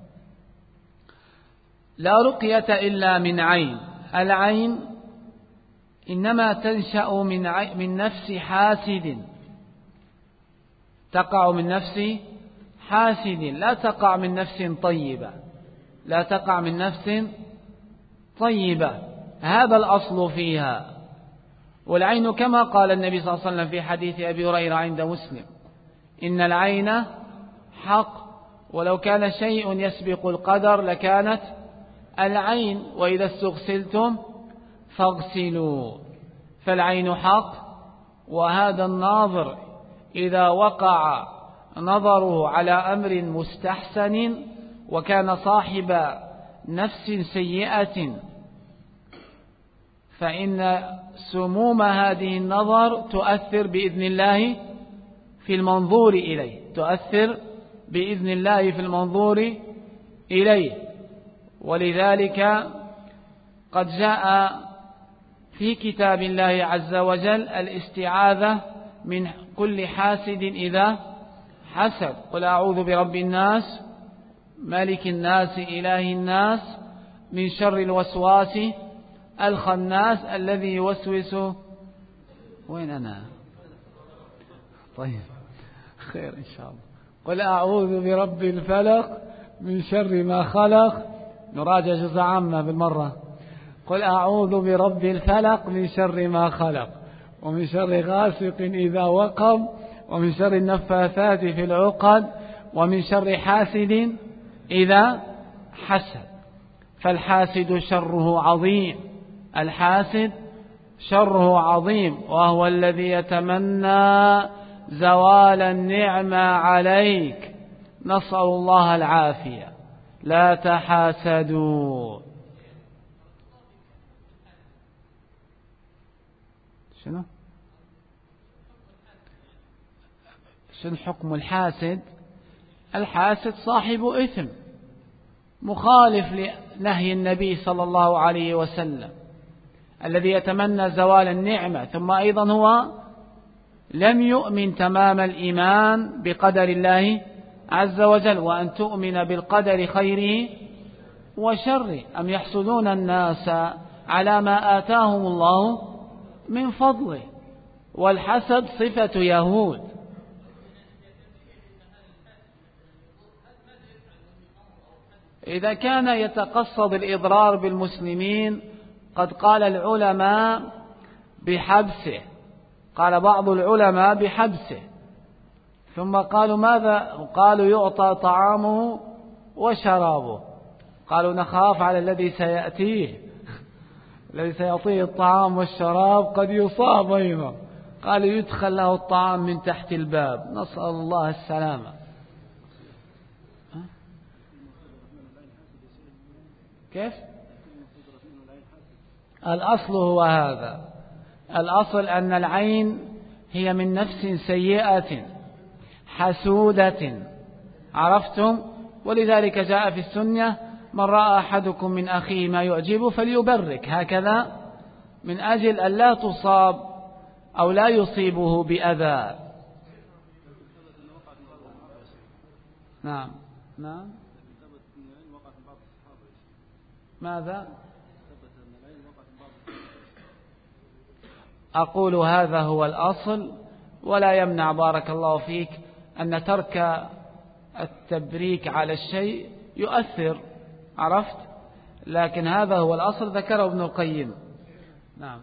لا رقية إلا من عين. العين إنما تنشأ من, من نفس حاسد، تقع من نفس حاسد، لا تقع من نفس طيبة، لا تقع من نفس طيبة، هذا الأصل فيها. والعين كما قال النبي صلى الله عليه وسلم في حديث أبي هريرة عند مسلم: إن العين حق، ولو كان شيء يسبق القدر لكانت العين، وإذا استغسلتم فاغسلوا. فالعين حق، وهذا الناظر إذا وقع نظره على أمر مستحسن وكان صاحب نفس سيئة فإن سموم هذه النظر تؤثر بإذن الله في المنظور إليه، تؤثر بإذن الله في المنظور إليه. ولذلك قد جاء في كتاب الله عز وجل الاستعاذة من كل حاسد إذا حسد. قل أعوذ برب الناس ملك الناس إله الناس من شر الوسواس الخناس الذي يوسوس. وين أنا؟ طيب خير إن شاء الله. قل أعوذ برب الفلق من شر ما خلق. نراجع جزء عامة بالمرة. قل أعوذ برب الفلق من شر ما خلق ومن شر غاسق إذا وقب ومن شر النفاثات في العقد ومن شر حاسد إذا حسد. فالحاسد شره عظيم، الحاسد شره عظيم، وهو الذي يتمنى زوال النعمة عليك. نسأل الله العافية. لا تحاسدوا. شنو شنو حكم الحاسد؟ الحاسد صاحب إثم مخالف لنهي النبي صلى الله عليه وسلم، الذي يتمنى زوال النعمة ثم أيضا هو لم يؤمن تمام الإيمان بقدر الله عز وجل، وأن تؤمن بالقدر خيره وشره. أم يحسدون الناس على ما آتاهم الله من فضله. والحسد صفة يهود. إذا كان يتقصد الإضرار بالمسلمين قد قال العلماء بحبسه، قال بعض العلماء بحبسه، ثم قالوا ماذا؟ قالوا يعطى طعامه وشرابه. قالوا نخاف على الذي سيأتيه، الذي سيعطيه الطعام والشراب قد يصاب أيضا. قالوا يدخل له الطعام من تحت الباب. نسأل الله السلامة. كيف؟ الأصل هو هذا، الأصل أن العين هي من نفس سيئة حسودة، عرفتم؟ ولذلك جاء في السنة من رأى أحدكم من أخيه ما يعجبه فليبرك، هكذا من أجل أن لا تصاب أو لا يصيبه بأذى. نعم نعم. ماذا؟ أقول هذا هو الأصل، ولا يمنع بارك الله فيك أن ترك التبريك على الشيء يؤثر، عرفت؟ لكن هذا هو الأصل ذكره ابن القيم. نعم.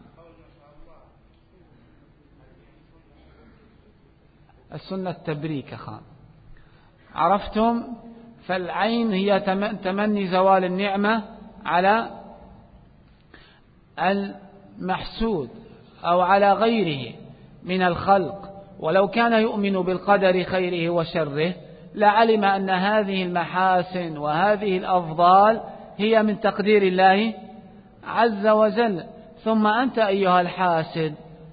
السنة التبريك خان، عرفتم؟ فالعين هي تمني زوال النعمة على المحسود أو على غيره من الخلق، ولو كان يؤمن بالقدر خيره وشره لعلم أن هذه المحاسن وهذه الأفضال هي من تقدير الله عز وجل. ثم أنت أيها الحاسد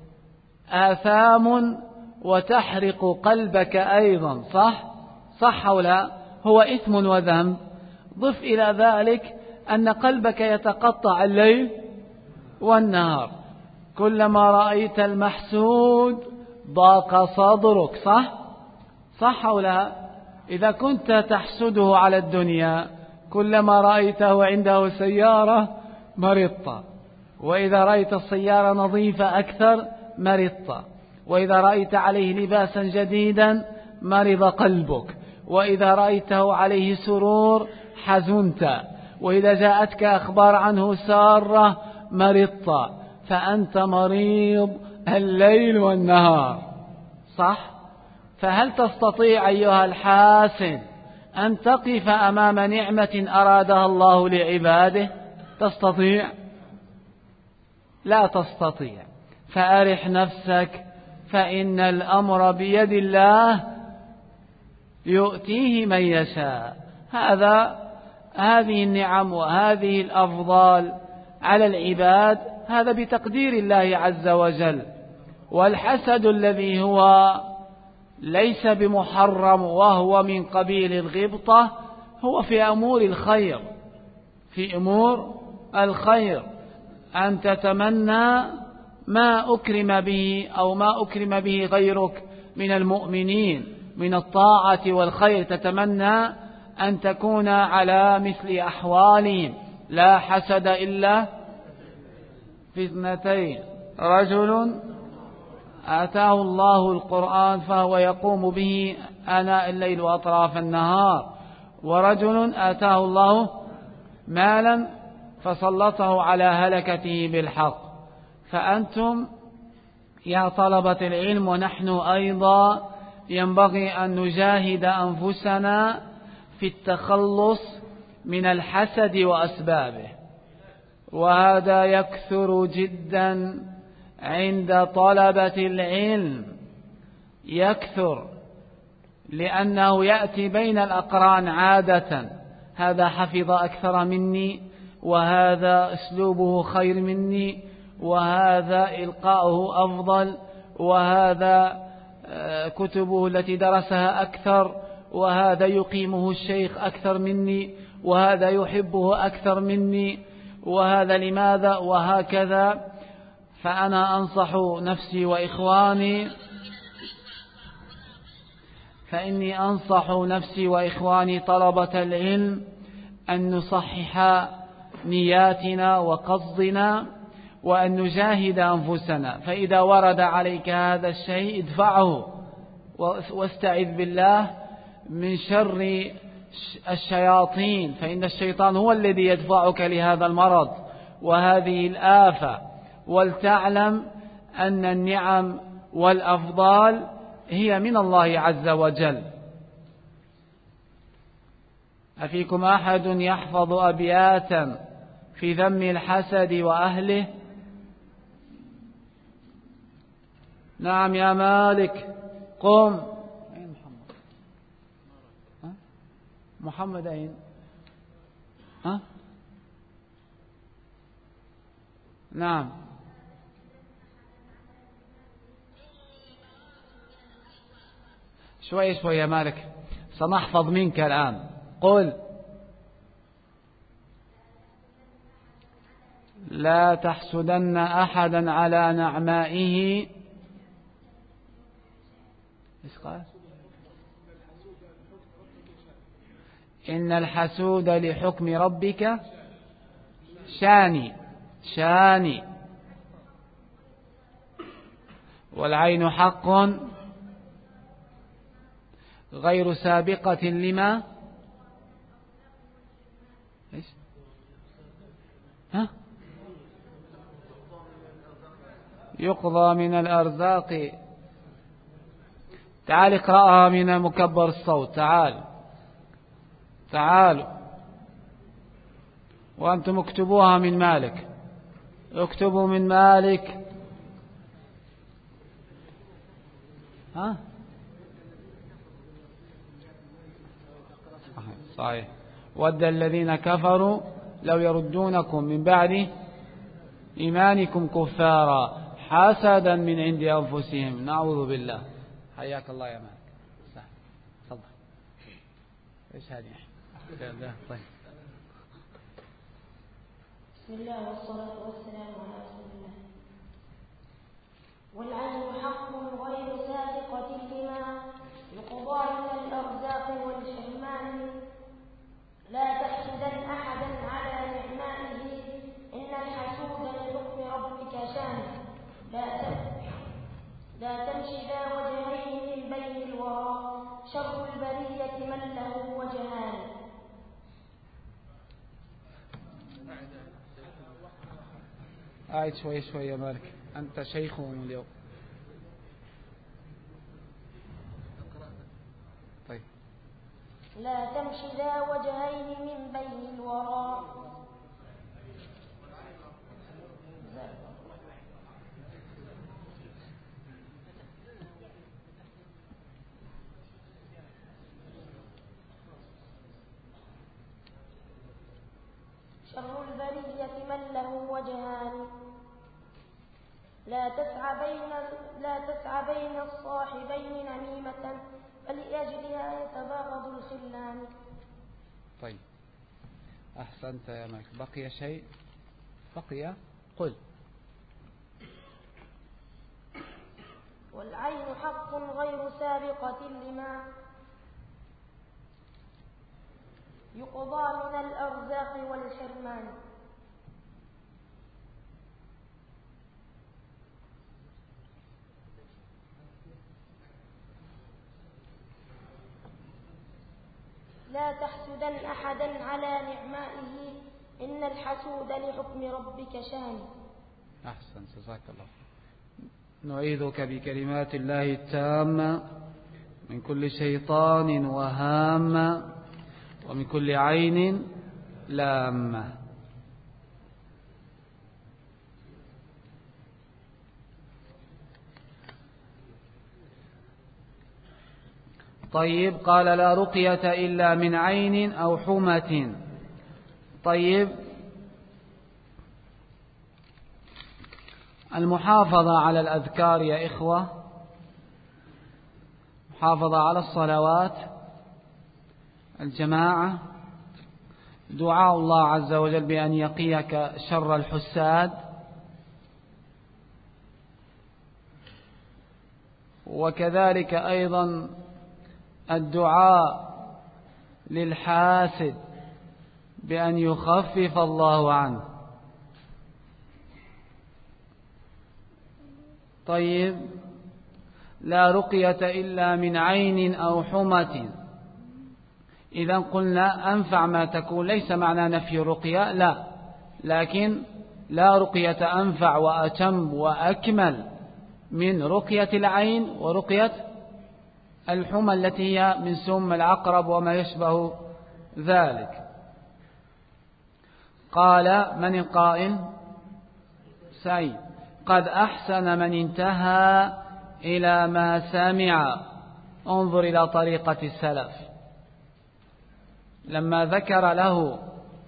آثام وتحرق قلبك أيضا، صح؟ صح أو لا؟ هو إثم وذنب. ضف إلى ذلك أن قلبك يتقطع الليل والنهار، كلما رأيت المحسود ضاق صدرك، صح؟ صح أو لا؟ إذا كنت تحسده على الدنيا كلما رأيته عنده سيارة مرضت، وإذا رأيت السيارة نظيفة أكثر مرضت، وإذا رأيت عليه لباسا جديدا مرض قلبك، وإذا رأيته عليه سرور حزنت، وإذا جاءتك أخبار عنه سارة مرضت. فأنت مريض الليل والنهار، صح؟ فهل تستطيع أيها الحاسد أن تقف أمام نعمة أرادها الله لعباده؟ تستطيع؟ لا تستطيع. فأرح نفسك فإن الأمر بيد الله يؤتيه من يشاء. هذا هذه النعم وهذه الأفضال على العباد هذا بتقدير الله عز وجل. والحسد الذي هو ليس بمحرم وهو من قبيل الغبطة هو في أمور الخير، في أمور الخير أن تتمنى ما أكرم به أو ما أكرم به غيرك من المؤمنين من الطاعة والخير، تتمنى أن تكون على مثل أحوالهم. لا حسد إلا في اثنتين: رجل آتاه الله القرآن فهو يقوم به آناء الليل وأطراف النهار، ورجل آتاه الله مالا فسلطه على هلكته بالحق. فأنتم يا طلبة العلم ونحن أيضا ينبغي أن نجاهد أنفسنا في التخلص من الحسد وأسبابه، وهذا يكثر جدا عند طلبة العلم، يكثر لأنه يأتي بين الأقران عادة: هذا حفظ أكثر مني، وهذا أسلوبه خير مني، وهذا إلقاؤه أفضل، وهذا كتبه التي درسها أكثر، وهذا يقيمه الشيخ أكثر مني، وهذا يحبه أكثر مني، وهذا لماذا، وهكذا. فأنا أنصح نفسي وإخواني فإني أنصح نفسي وإخواني طلبة العلم أن نصحح نياتنا وقصدنا وأن نجاهد أنفسنا. فإذا ورد عليك هذا الشيء ادفعه واستعذ بالله من شر الشياطين، فإن الشيطان هو الذي يدفعك لهذا المرض وهذه الآفة. ولتعلم أن النعم والأفضال هي من الله عز وجل. أفيكم أحد يحفظ أبياتا في ذم الحسد وأهله؟ نعم يا مالك، قم. أين محمد؟ ها؟ محمد أين؟ ها؟ نعم. شوي شوي يا مالك، سنحفظ منك الآن. قل: لا تحسدن أحدا على نعمائه. إيش قال؟ إن الحسود لحكم ربك شاني شاني، والعين حق غير سابقة لما إيش؟ ها؟ يقضى من الأرزاق. تعال اقرأها من مكبر الصوت. تعال تعالوا وأنتم اكتبوها من مالك، اكتبوا من مالك. ها؟ صحيح. ود الذين كفروا لو يردونكم من بعد إيمانكم كفارا حسدا من عند أنفسهم. نعوذ بالله. حياك الله يا مالك. تفضل. ايش هذه؟ طيب. بسم الله والصلاة والسلام على رسول الله. والعين حق غير سابقة لما يقضى من الأرزاق والحرمان. لا تحسدن أحدا على نعمائه، إن الحسود لحكم ربك شان. لا لا تمشي ذا وجهين من بين الورى، شر البرية من له وجهان. قاعد شوي شوي يا مالك، أنت شيخهم اليوم. طيب. لا تمشي ذا وجهين من بين الورى. شر البرية من له وجهان لا تسعى بين لا تسعى بين الصاحبين نميمة فلأجلها يتباغض الخلان. طيب أحسنت يا مالك. بقي شيء؟ بقي قل. والعين حق غير سابقة لما يقضى من الأرزاق والحرمان. لا تحسدن أحدا على نعمائه إن الحسود لحكم ربك شان. أحسن جزاك الله. نعيذك بكلمات الله التامة من كل شيطان وهامة ومن كل عين لامة. طيب قال لا رقية إلا من عين أو حمة. طيب المحافظة على الأذكار يا إخوة، محافظة على الصلوات، الجماعة، دعاء الله عز وجل بأن يقيك شر الحساد، وكذلك أيضا الدعاء للحاسد بأن يخفف الله عنه. طيب لا رقية إلا من عين أو حمة. إذا قلنا أنفع ما تكون، ليس معنى نفي الرقية لا، لكن لا رقية أنفع وأتم وأكمل من رقية العين ورقية الحمى التي هي من سم العقرب وما يشبه ذلك. قال من القائل؟ سعيد. قد أحسن من انتهى إلى ما سمع. انظر إلى طريقة السلف لما ذكر له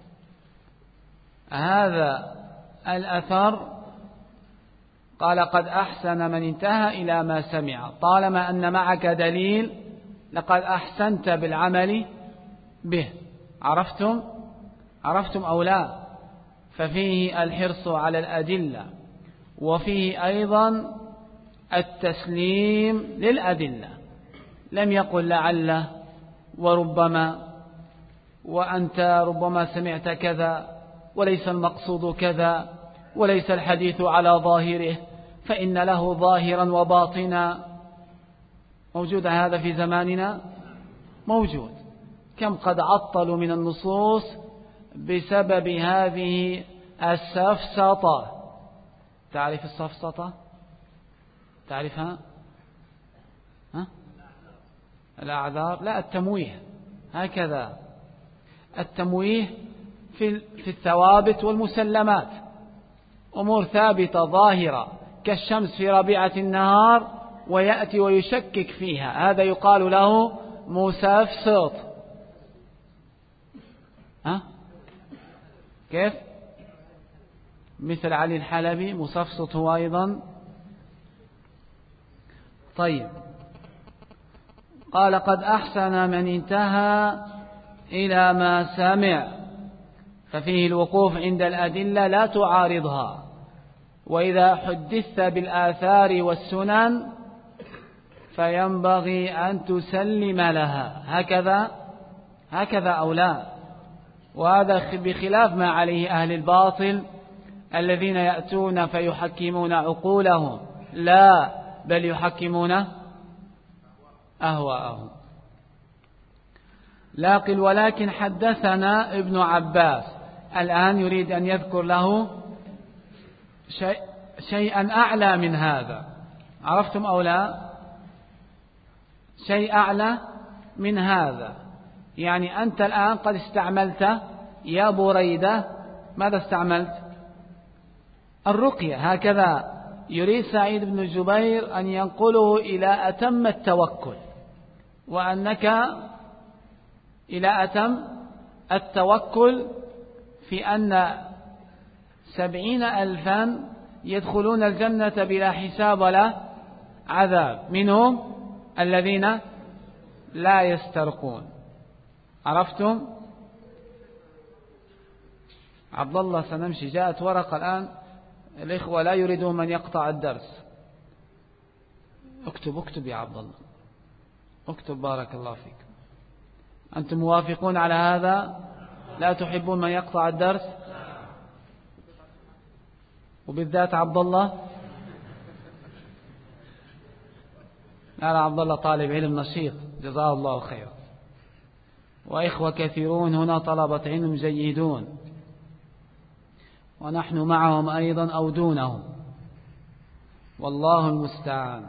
هذا الأثر قال قد أحسن من انتهى إلى ما سمع. طالما أن معك دليل لقد أحسنت بالعمل به. عرفتم؟ عرفتم أو لا؟ ففيه الحرص على الأدلة، وفيه أيضا التسليم للأدلة. لم يقل لعل وربما وأنت ربما سمعت كذا وليس المقصود كذا وليس الحديث على ظاهره فإن له ظاهرا وباطنا. موجود هذا في زماننا؟ موجود. كم قد عطلوا من النصوص بسبب هذه السفسطة. تعرف السفسطة؟ تعرفها؟ ها؟ الأعذار؟ لا، التمويه. هكذا التمويه في في الثوابت والمسلمات، أمور ثابتة ظاهرة كالشمس في ربيعة النهار ويأتي ويشكك فيها، هذا يقال له مسفسط. ها؟ كيف؟ مثل علي الحلبي مسفسط هو أيضا. طيب قال قد أحسن من انتهى إلى ما سمع، ففيه الوقوف عند الأدلة لا تعارضها، وإذا حدثت بالآثار والسنن فينبغي أن تسلم لها. هكذا هكذا أو لا؟ وهذا بخلاف ما عليه أهل الباطل الذين يأتون فيحكمون عقولهم، لا بل يحكمون أهواءهم. لاقل ولكن حدثنا ابن عباس. الآن يريد أن يذكر له شيء شيئا أعلى من هذا. عرفتم أو لا؟ شيء أعلى من هذا. يعني أنت الآن قد استعملت يا بريدة، ماذا استعملت؟ الرقية. هكذا يريد سعيد بن جبير أن ينقله إلى أتم التوكل، وأنك إلى أتم التوكل في أن سبعين ألفا يدخلون الجنة بلا حساب ولا عذاب، منهم الذين لا يسترقون. عرفتم؟ عبد الله سنمشي. جاءت ورقة الآن، الإخوة لا يريدون من يقطع الدرس. اكتب اكتب يا عبد الله، اكتب بارك الله فيك. أنتم موافقون على هذا؟ لا تحبون من يقطع الدرس؟ وبالذات عبد الله. لا عبد الله طالب علم نشيط جزاه الله خيرا، وإخوة كثيرون هنا طلبة علم جيدون، ونحن معهم أيضا أو دونهم، والله المستعان.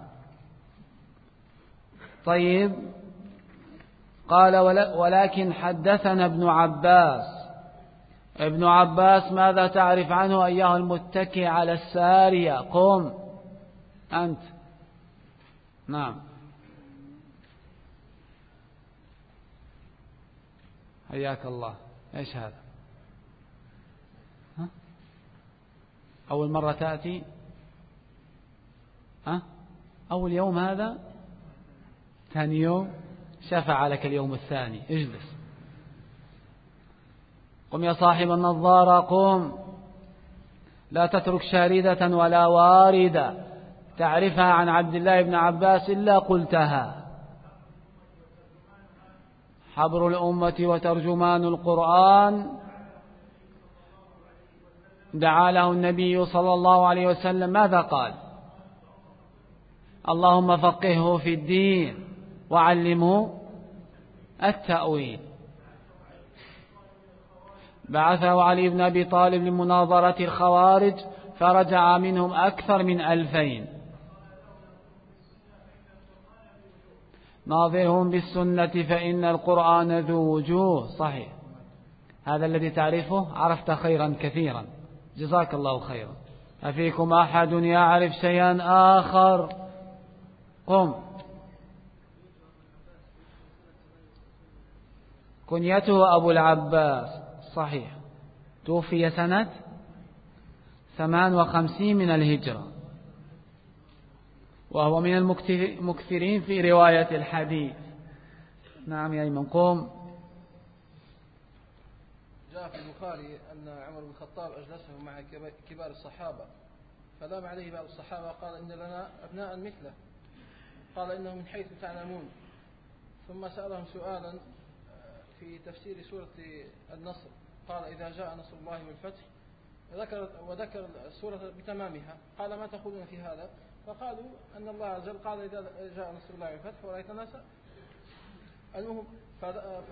طيب، قال ولكن حدثنا ابن عباس. ابن عباس ماذا تعرف عنه أيها المتكي على السارية؟ قم أنت. نعم، حياك الله. إيش هذا؟ ها؟ أول مرة تأتي؟ ها؟ أول يوم هذا؟ ثاني يوم؟ شفع لك اليوم الثاني. اجلس. قم يا صاحب النظارة، قم. لا تترك شاردة ولا واردة تعرفها عن عبد الله بن عباس إلا قلتها. حبر الأمة وترجمان القرآن، دعا له النبي صلى الله عليه وسلم، ماذا قال؟ اللهم فقهه في الدين وعلمه التأويل. بعثه علي بن أبي طالب لمناظرة الخوارج، فرجع منهم أكثر من ألفين. ناظرهم بالسنة فإن القرآن ذو وجوه. صحيح، هذا الذي تعرفه عرفت خيرا كثيرا، جزاك الله خيرا. أفيكم أحد يعرف شيئا آخر؟ قم. كنيته أبو العباس. صحيح، توفي سنة ثمان وخمسين من الهجرة، وهو من المكثرين في رواية الحديث. نعم يا إمام، قم. جاء في البخاري أن عمر بن الخطاب أجلسه مع كبار الصحابة، فلام عليه بعض الصحابة قال إن لنا أبناء مثله، قال إنه من حيث تعلمون، ثم سألهم سؤالا في تفسير سورة النصر، قال إذا جاء نصر الله والفتح، وذكر, وذكر السورة بتمامها، قال ما تقولون في هذا؟ فقالوا أن الله عز وجل قال إذا جاء نصر الله والفتح ورأيت الناس. المهم ف... ف...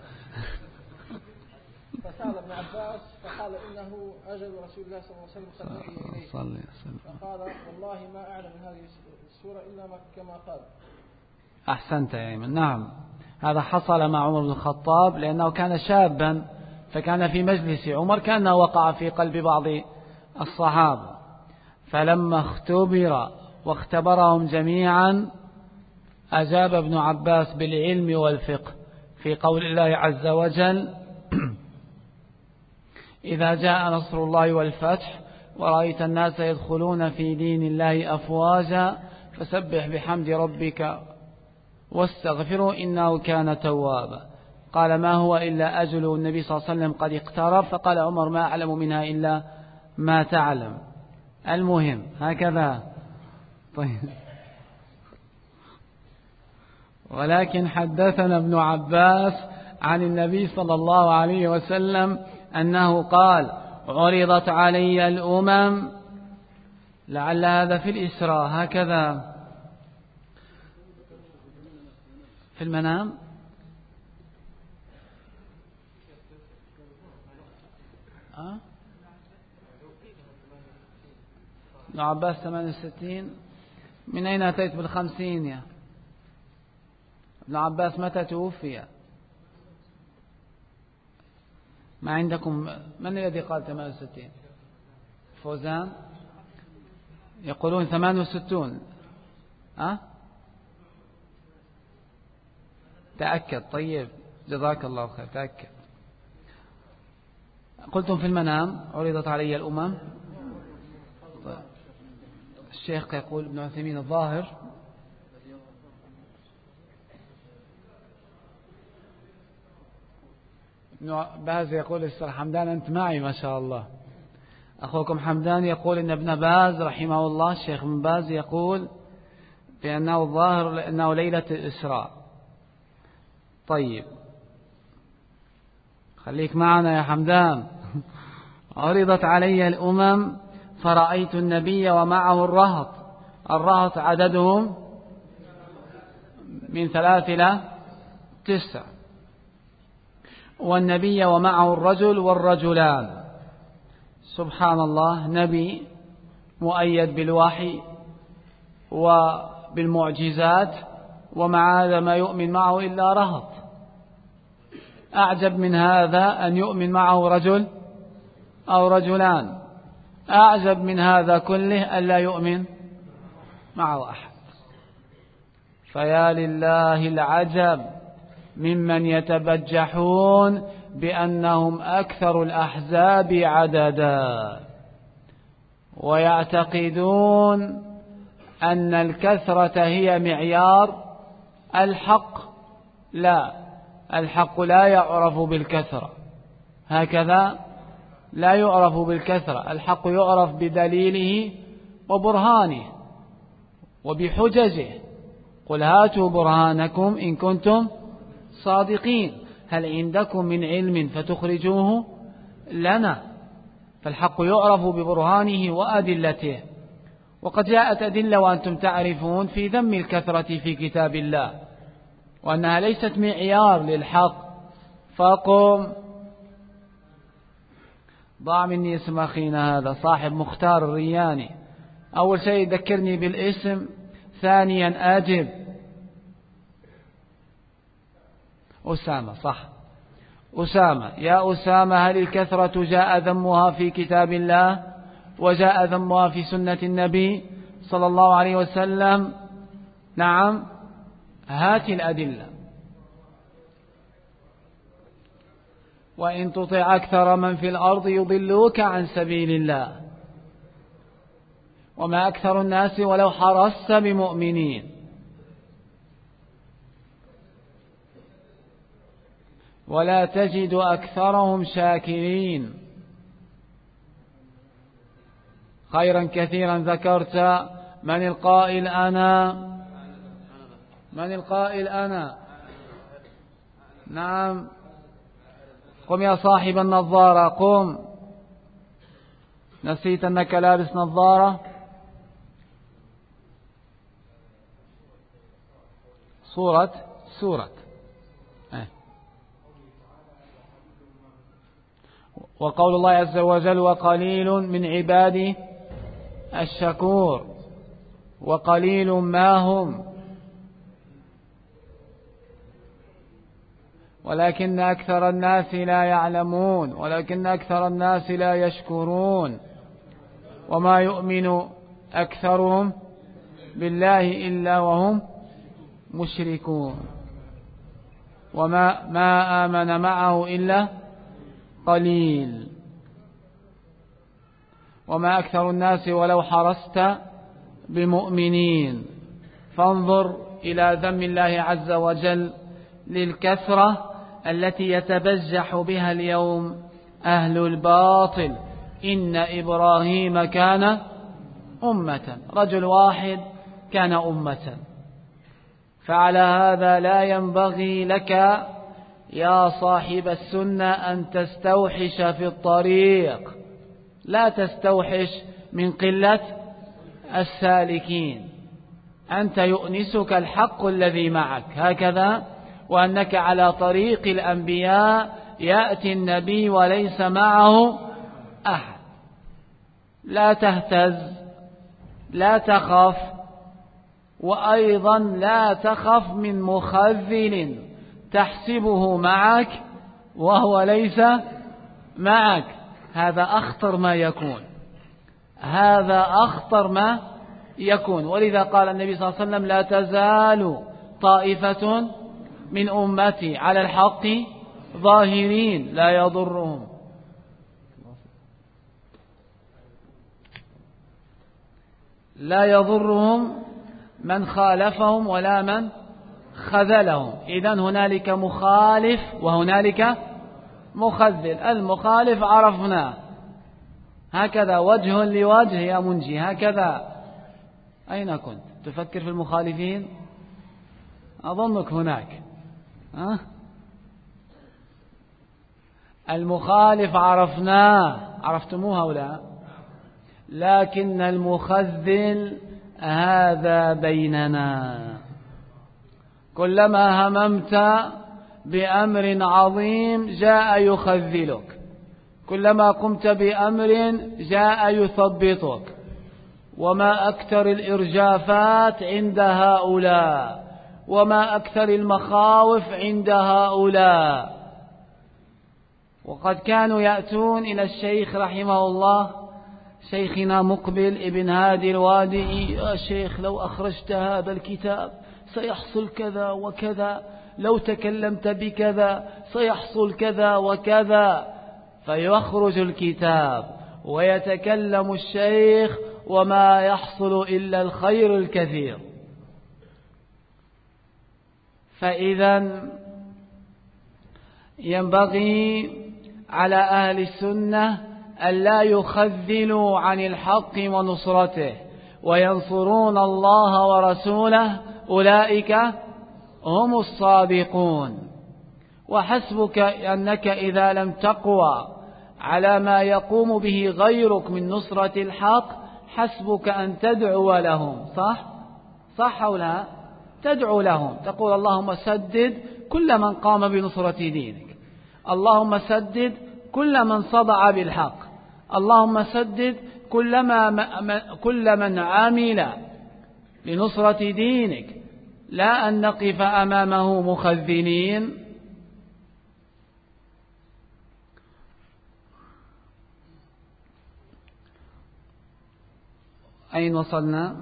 فسأل ابن عباس فقال إنه أجل رسول الله صلى الله عليه وسلم قد وحي إليه، فقال والله ما أعلم من هذه السورة إلا ما كما قال. أحسنت يا أيمن. نعم، هذا حصل مع عمر بن الخطاب لأنه كان شابا، فكان في مجلس عمر كأنه وقع في قلب بعض الصحابة، فلما اختبر واختبرهم جميعا أجاب ابن عباس بالعلم والفقه في قول الله عز وجل إذا جاء نصر الله والفتح ورأيت الناس يدخلون في دين الله أفواجا فسبح بحمد ربك واستغفره إنه كان توابا. قال ما هو إلا أجل النبي صلى الله عليه وسلم قد اقترب، فقال عمر ما أعلم منها إلا ما تعلم. المهم هكذا. طيب، ولكن حدثنا ابن عباس عن النبي صلى الله عليه وسلم أنه قال عرضت علي الأمم، لعل هذا في الإسراء، هكذا في المنام. أه؟ ابن عباس ثمانية وستين. من أين أتيت بالخمسين يا ابن عباس؟ متى توفي؟ ما عندكم من الذي قال ثمانية وستين؟ فوزان يقولون ثمانية وستون. أه؟ تأكد. طيب، جزاك الله خير، تأكد. قلتم في المنام عرضت علي الأمم. طيب. الشيخ يقول ابن عثيمين الظاهر ابن باز يقول السر حمدان أنت معي ما شاء الله. أخوكم حمدان يقول إن ابن باز رحمه الله الشيخ ابن باز يقول بأنه الظاهر لأنه ليلة الإسراء. طيب خليك معنا يا حمدان. عرضت علي الأمم فرأيت النبي ومعه الرهط. الرهط عددهم من ثلاث إلى تسع، والنبي ومعه الرجل والرجلان. سبحان الله، نبي مؤيد بالوحي وبالمعجزات، ومع هذا ما يؤمن معه إلا رهط. أعجب من هذا أن يؤمن معه رجل أو رجلان. أعجب من هذا كله أن لا يؤمن معه أحد. فيا لله العجب ممن يتبجحون بأنهم أكثر الأحزاب عددا، ويعتقدون أن الكثرة هي معيار الحق. لا، الحق لا يعرف بالكثرة، هكذا لا يعرف بالكثرة. الحق يعرف بدليله وبرهانه وبحججه. قل هاتوا برهانكم إن كنتم صادقين، هل عندكم من علم فتخرجوه لنا؟ فالحق يعرف ببرهانه وأدلته. وقد جاءت أدلة وأنتم تعرفون في ذم الكثرة في كتاب الله، وأنها ليست معيار للحق. فقم ضاع مني اسم أخينا هذا صاحب مختار الرياني. أول شيء ذكرني بالاسم، ثانيا أجب. أسامة، صح، أسامة. يا أسامة، هل الكثرة جاء ذمها في كتاب الله وجاء ذمها في سنة النبي صلى الله عليه وسلم؟ نعم، هات الأدلة. وإن تطع أكثر من في الأرض يضلوك عن سبيل الله وما أكثر الناس ولو حرصت بمؤمنين. ولا تجد أكثرهم شاكرين. خيرا كثيرا ذكرت. من القائل أنا؟ من القائل أنا؟ نعم، قم يا صاحب النظارة، قم. نسيت أنك لابس نظارة؟ صورة سورة اه. وقول الله عز وجل وقليل من عبادي الشكور، وقليل ما هم، ولكن أكثر الناس لا يعلمون، ولكن أكثر الناس لا يشكرون. وما يؤمن أكثرهم بالله إلا وهم مشركون، وما ما آمن معه إلا قليل. وما أكثر الناس ولو حرصت بمؤمنين. فانظر إلى ذم الله عز وجل للكثرة التي يتبجح بها اليوم أهل الباطل. إن إبراهيم كان أمة، رجل واحد كان أمة. فعلى هذا لا ينبغي لك يا صاحب السنة أن تستوحش في الطريق، لا تستوحش من قلة السالكين. أنت يؤنسك الحق الذي معك، هكذا، وأنك على طريق الأنبياء. يأتي النبي وليس معه أحد. لا تهتز، لا تخف، وأيضا لا تخف من مخذل تحسبه معك وهو ليس معك. هذا أخطر ما يكون، هذا أخطر ما يكون. ولذا قال النبي صلى الله عليه وسلم لا تزال طائفة من أمتي على الحق ظاهرين لا يضرهم لا يضرهم من خالفهم ولا من خذلهم. إذن هنالك مخالف وهنالك مخذل. المخالف عرفناه، هكذا وجه لوجه يا منجي، هكذا. أين كنت تفكر في المخالفين؟ أظنك هناك. أه؟ المخالف عرفناه، عرفتموه أو لا؟ لكن المخذل هذا بيننا. كلما هممت بأمر عظيم جاء يخذلك، كلما قمت بأمر جاء يثبطك. وما أكثر الإرجافات عند هؤلاء، وما أكثر المخاوف عند هؤلاء. وقد كانوا يأتون إلى الشيخ رحمه الله، شيخنا مقبل ابن هادي الوادي: يا شيخ لو أخرجت هذا الكتاب سيحصل كذا وكذا، لو تكلمت بكذا سيحصل كذا وكذا. فيخرج الكتاب ويتكلم الشيخ وما يحصل إلا الخير الكثير. فإذا ينبغي على أهل السنة أن لا يخذلوا عن الحق ونصرته، وينصرون الله ورسوله، أولئك هم الصادقون. وحسبك أنك إذا لم تقوى على ما يقوم به غيرك من نصرة الحق حسبك أن تدعو لهم. صح؟ صح أو لا؟ تدعو لهم، تقول اللهم سدد كل من قام بنصرة دينك، اللهم سدد كل من صدع بالحق، اللهم سدد كل, ما كل من عامل لنصرة دينك، لا أن نقف أمامه مخذلين. أين وصلنا؟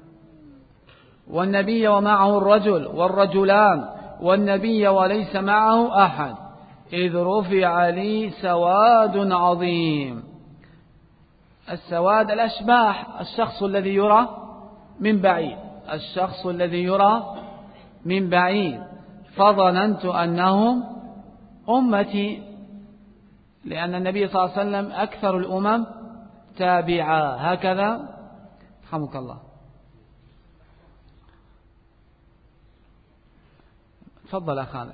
والنبي ومعه الرجل والرجلان والنبي وليس معه أحد، إذ رفع لي سواد عظيم. السواد الأشباح، الشخص الذي يرى من بعيد، الشخص الذي يرى من بعيد. فظننت أنهم أمتي، لأن النبي صلى الله عليه وسلم أكثر الأمم تابعا. هكذا رحمك الله. تفضل أخانا.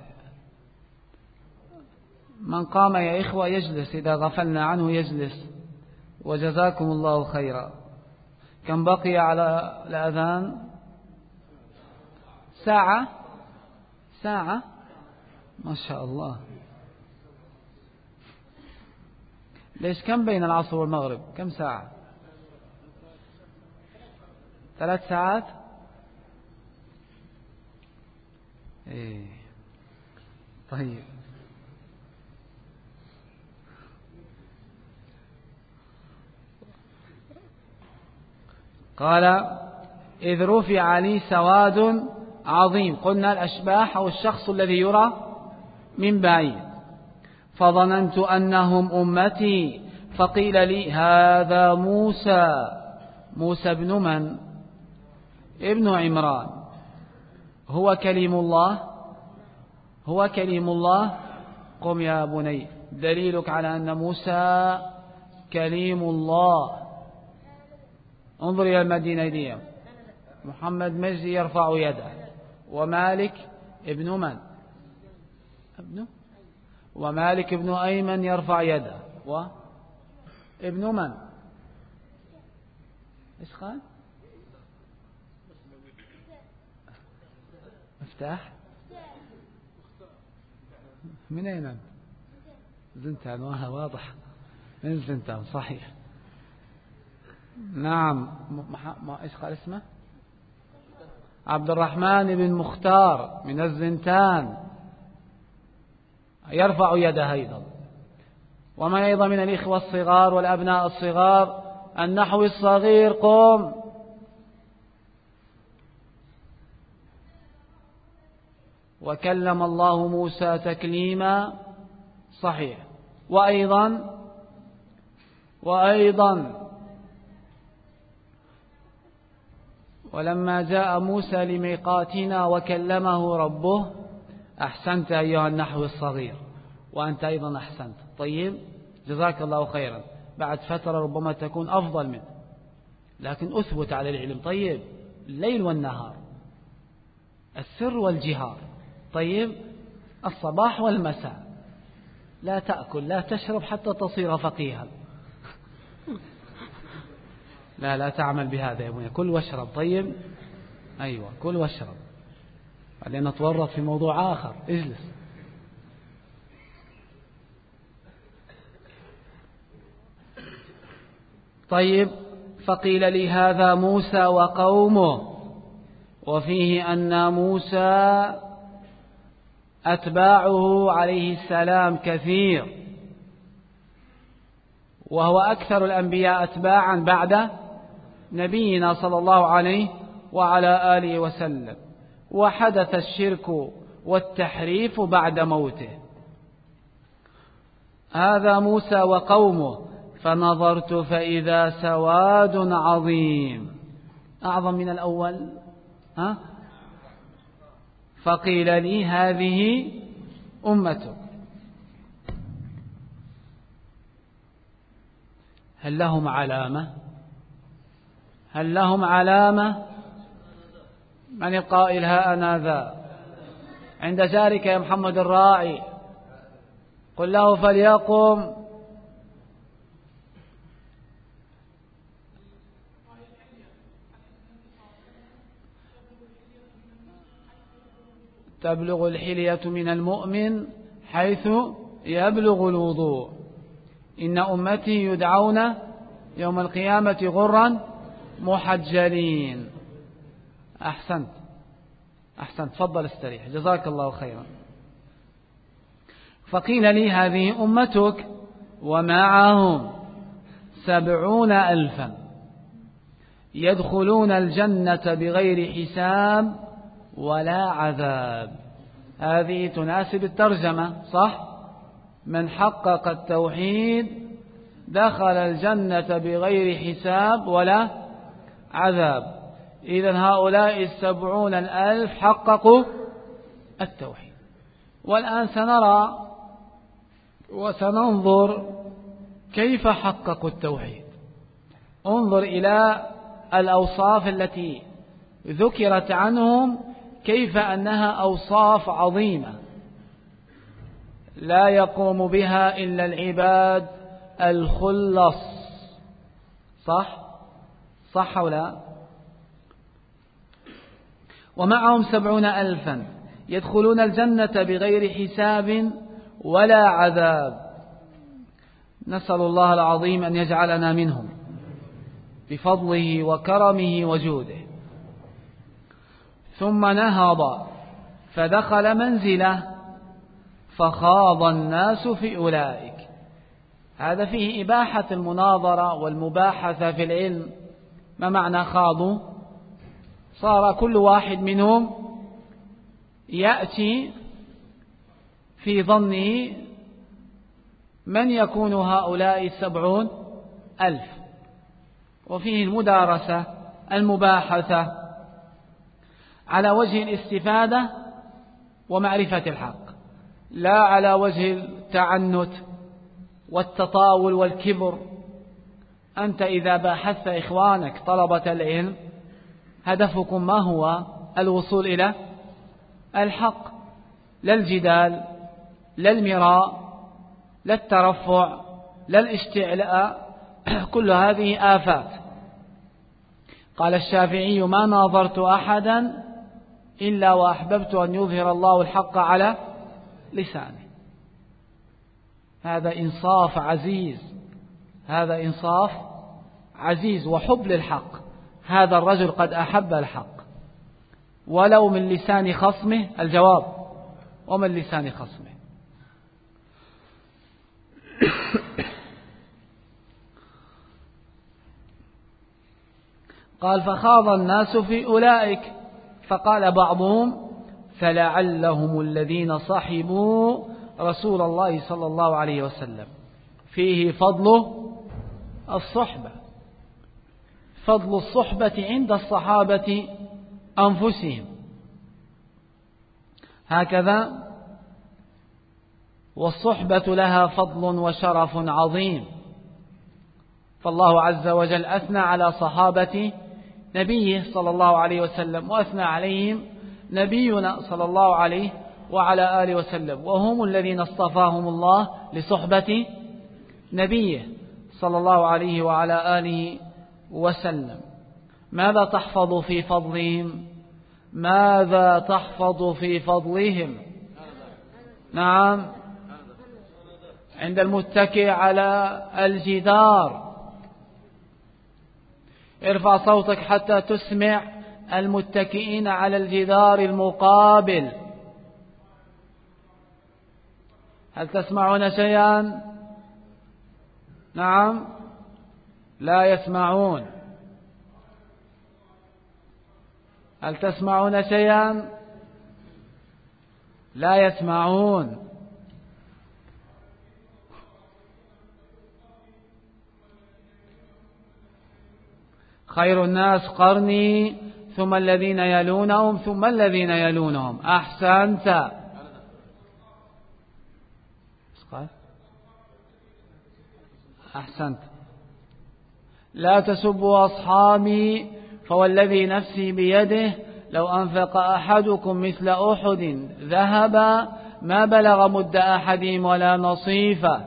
من قام يا إخوة يجلس، إذا غفلنا عنه يجلس، وجزاكم الله خيرا. كم بقي على الأذان؟ ساعة ساعة ما شاء الله. ليش كم بين العصر والمغرب؟ كم ساعة؟ ثلاث ساعات. إيه. طيب قال إذ رفع لي سواد عظيم. قلنا الأشباح أو الشخص الذي يرى من بعيد. فظننت أنهم أمتي، فقيل لي هذا موسى. موسى بن من؟ ابن عمران. هو كليم الله؟ هو كليم الله. قم يا بني، دليلك على أن موسى كليم الله. انظر إلى المدينة دي. محمد مجدي يرفع يده، ومالك ابن من؟ ابن ومالك ابن أيمن يرفع يده، وابن من؟ إيش قال؟ مفتاح. من أين؟ زنتان. واضح من زنتان. صحيح. نعم. ما إيش قال اسمه؟ عبد الرحمن بن مختار من الزنتان يرفع يده أيضا. ومن أيضا من الإخوة الصغار والأبناء الصغار؟ النحو الصغير قم. وكلم الله موسى تكليما. صحيح. وأيضا وأيضا ولما جاء موسى لميقاتنا وكلمه ربه. أحسنت أيها النحو الصغير، وأنت أيضا أحسنت. طيب، جزاك الله خيرا. بعد فترة ربما تكون أفضل منه، لكن أثبت على العلم. طيب، الليل والنهار، السر والجهار. طيب، الصباح والمساء، لا تأكل لا تشرب حتى تصير فقيها. لا لا تعمل بهذا يا ابني، كل واشرب. طيب، أيوة، كل واشرب، بعدين نتورط في موضوع آخر. اجلس. طيب، فقيل لي هذا موسى وقومه، وفيه أن موسى أتباعه عليه السلام كثير، وهو أكثر الأنبياء أتباعا بعد نبينا صلى الله عليه وعلى آله وسلم، وحدث الشرك والتحريف بعد موته. هذا موسى وقومه، فنظرت فإذا سواد عظيم، أعظم من الأول. ها؟ فقيل لي هذه أمتك. هل لهم علامة؟ هل لهم علامة؟ من القائل ها أنا ذا؟ عند جارك يا محمد الراعي، قل له فليقم. تبلغ الحلية من المؤمن حيث يبلغ الوضوء. إن أمتي يدعون يوم القيامة غرا محجلين. أحسنت أحسنت، تفضل استريح، جزاك الله خيرا. فقيل لي هذه أمتك ومعهم سبعون ألفا يدخلون الجنة بغير حساب ولا عذاب. هذه تناسب الترجمة، صح؟ من حقق التوحيد دخل الجنة بغير حساب ولا عذاب. إذن هؤلاء السبعون الألف حققوا التوحيد. والآن سنرى وسننظر كيف حققوا التوحيد. انظر إلى الأوصاف التي ذكرت عنهم، كيف أنها أوصاف عظيمة لا يقوم بها إلا العباد الخلص. صح؟ صح ولا؟ ومعهم سبعون ألفا يدخلون الجنة بغير حساب ولا عذاب. نسأل الله العظيم أن يجعلنا منهم بفضله وكرمه وجوده. ثم نهض فدخل منزله فخاض الناس في أولئك. هذا فيه إباحة المناظرة والمباحثة في العلم. ما معنى خاضوا؟ صار كل واحد منهم يأتي في ظنه من يكون هؤلاء السبعون ألف، وفيه المدارسة المباحثة على وجه الاستفادة ومعرفة الحق، لا على وجه التعنت والتطاول والكبر. أنت إذا باحثت إخوانك طلبة العلم هدفكم ما هو؟ الوصول إلى الحق، لا الجدال، لا المراء، لا الترفع، لا الاشتعلاء. كل هذه آفات. قال الشافعي: ما ناظرت أحدا إلا وأحببت أن يظهر الله الحق على لسانه. هذا إنصاف عزيز، هذا إنصاف عزيز وحب للحق. هذا الرجل قد أحب الحق ولو من لسان خصمه. الجواب: ومن لسان خصمه. قال: فخاض الناس في أولئك. فقال بعضهم: فلعلهم الذين صحبوا رسول الله صلى الله عليه وسلم. فيه فضل الصحبة، فضل الصحبة عند الصحابة أنفسهم. هكذا والصحبة لها فضل وشرف عظيم، فالله عز وجل أثنى على صحابة نبيه صلى الله عليه وسلم، وأثنى عليهم نبينا صلى الله عليه وعلى آله وسلم، وهم الذين اصطفاهم الله لصحبة نبيه صلى الله عليه وعلى آله وسلم. ماذا تحفظ في فضلهم؟ ماذا تحفظ في فضلهم؟ نعم، عند المتكئ على الجدار. ارفع صوتك حتى تسمع المتكئين على الجدار المقابل. هل تسمعون شيئا؟ نعم، لا يسمعون. هل تسمعون شيئا؟ لا يسمعون. خير الناس قرني ثم الذين يلونهم ثم الذين يلونهم. أحسنت. أحسنت. لا تسبوا أصحابي فوالذي نفسي بيده لو أنفق أحدكم مثل أحد ذهبا ما بلغ مد أحدهم ولا نصيفا.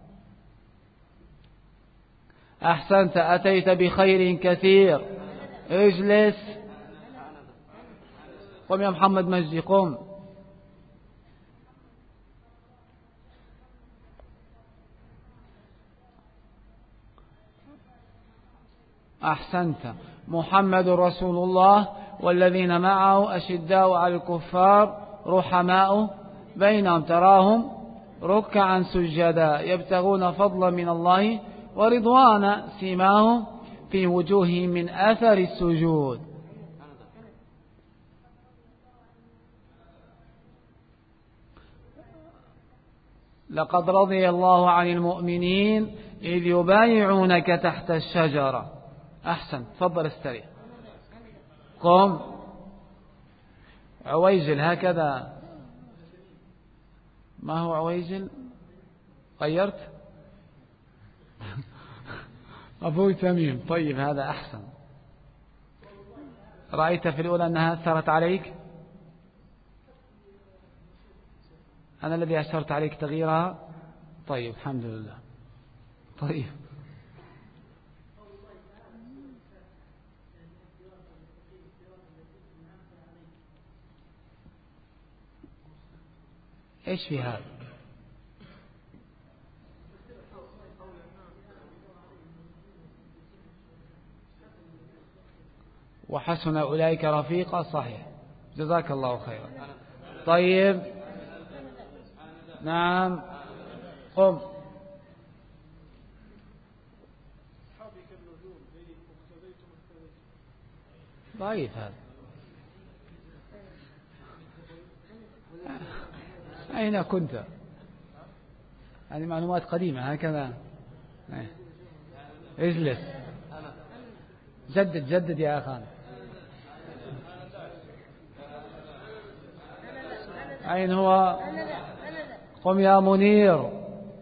أحسنت، أتيت بخير كثير. اجلس. قم يا محمد مجدي، قم. أحسنت. محمد رسول الله والذين معه أشداء على الكفار رحماء بينهم تراهم ركعا سجدا يبتغون فضلا من الله ورضوانا سيماهم في وجوههم من أثر السجود. لقد رضي الله عن المؤمنين إذ يبايعونك تحت الشجرة. أحسن، تفضل استريح. قم. عويجل هكذا. ما هو عويجل؟ غيرت؟ أبو تميم. طيب، هذا أحسن. رأيت في الأولى أنها أثرت عليك؟ أنا الذي أشرت عليك تغييرها. طيب، الحمد لله. طيب، إيش في هذا؟ وحسن أولئك رفيقا. صحيح، جزاك الله خيرا. طيب، نعم، قم. ضعيف هذا. أين كنت؟ هذه معلومات قديمة هكذا. اجلس. جدد جدد يا أخان. أين هو؟ قم يا منير.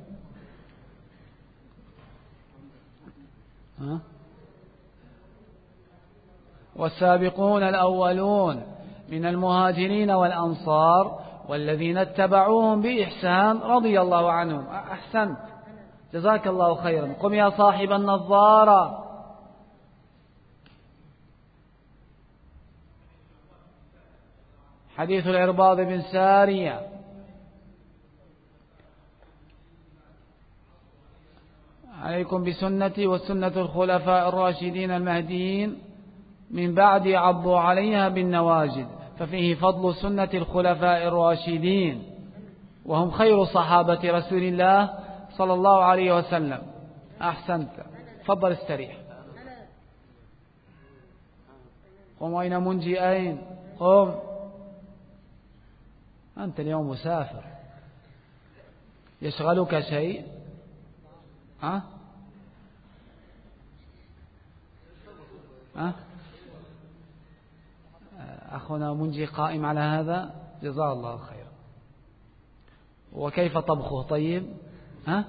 ها؟ والسابقون الأولون من المهاجرين والأنصار والذين اتبعوهم بإحسان رضي الله عنهم. أحسنت، جزاك الله خيرا. قم يا صاحب النظارة. حديث العرباض بن سارية. عليكم بسنتي وسنة الخلفاء الراشدين المهديين من بعد عضوا عليها بالنواجذ، ففيه فضل سنة الخلفاء الراشدين وهم خير صحابة رسول الله صلى الله عليه وسلم. أحسنت، فضل استريح. قم. أين منجي؟ أين؟ قم. أنت اليوم مسافر. يشغلك شيء؟ ها؟ أه؟ أخونا منجي قائم على هذا، جزاه الله خيرا. وكيف طبخه طيب؟ ها؟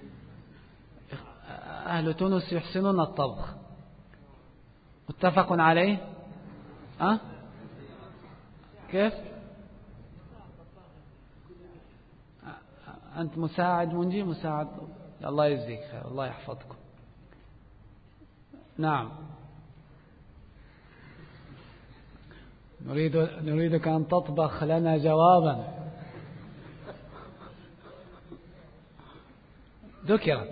أهل تونس يحسنون الطبخ، متفق عليه. ها؟ كيف؟ أنت مساعد منجي، مساعد، الله يجزيك خير، الله يحفظكم. نعم، نريد نريدك أن تطبخ لنا جوابا. ذكرت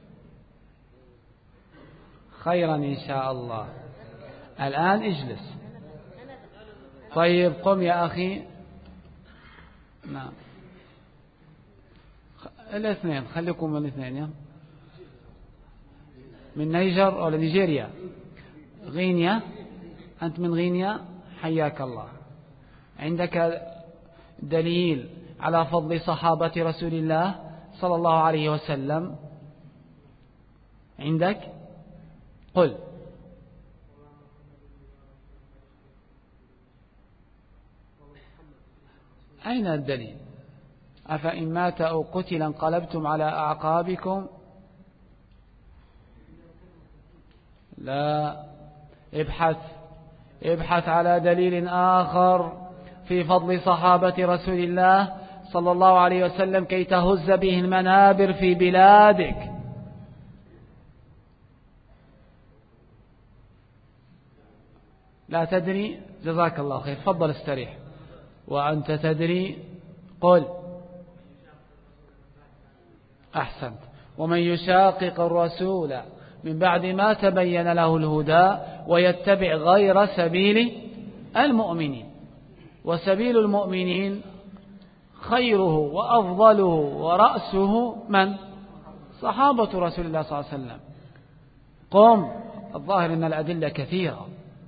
خيرا إن شاء الله. الآن اجلس. طيب قم يا أخي. نعم، الاثنين، خليكم من الاثنين. يا من نيجر أو نيجيريا؟ غينيا، أنت من غينيا، حياك الله. عندك دليل على فضل صحابة رسول الله صلى الله عليه وسلم؟ عندك؟ قل. أين الدليل؟ أفإن مات أو قتل انقلبتم على أعقابكم؟ لا، ابحث ابحث على دليل آخر في فضل صحابة رسول الله صلى الله عليه وسلم كي تهز به المنابر في بلادك. لا تدري؟ جزاك الله خير، تفضل استريح. وأنت تدري؟ قل. أحسنت. ومن يشاقق الرسول من بعد ما تبين له الهدى ويتبع غير سبيل المؤمنين. وسبيل المؤمنين خيره وأفضله ورأسه من؟ صحابة رسول الله صلى الله عليه وسلم. قم، الظاهر أن الأدلة كثيرة.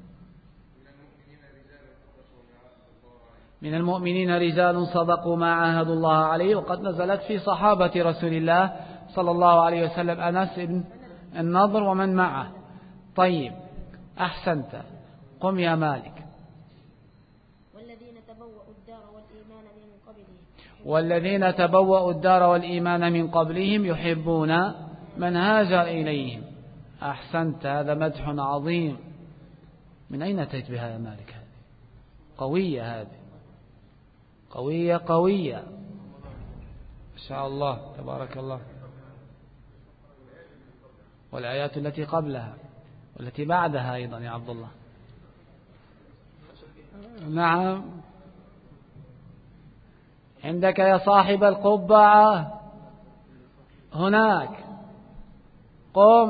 من المؤمنين رجال صدقوا ما عاهدوا الله عليه، وقد نزلت في صحابة رسول الله صلى الله عليه وسلم أنس بن النضر ومن معه. طيب أحسنت، قم يا مالك. والذين تبوأوا الدار والإيمان من قبلهم والذين تبوأوا الدار والإيمان من قبلهم يحبون من هاجر إليهم. أحسنت، هذا مدح عظيم. من أين أتيت بها يا مالك؟ هذه قوية، هذه قوية قوية إن شاء الله، تبارك الله. والآيات التي قبلها والتي بعدها أيضا يا عبد الله. نعم، عندك يا صاحب القبعة هناك. قم،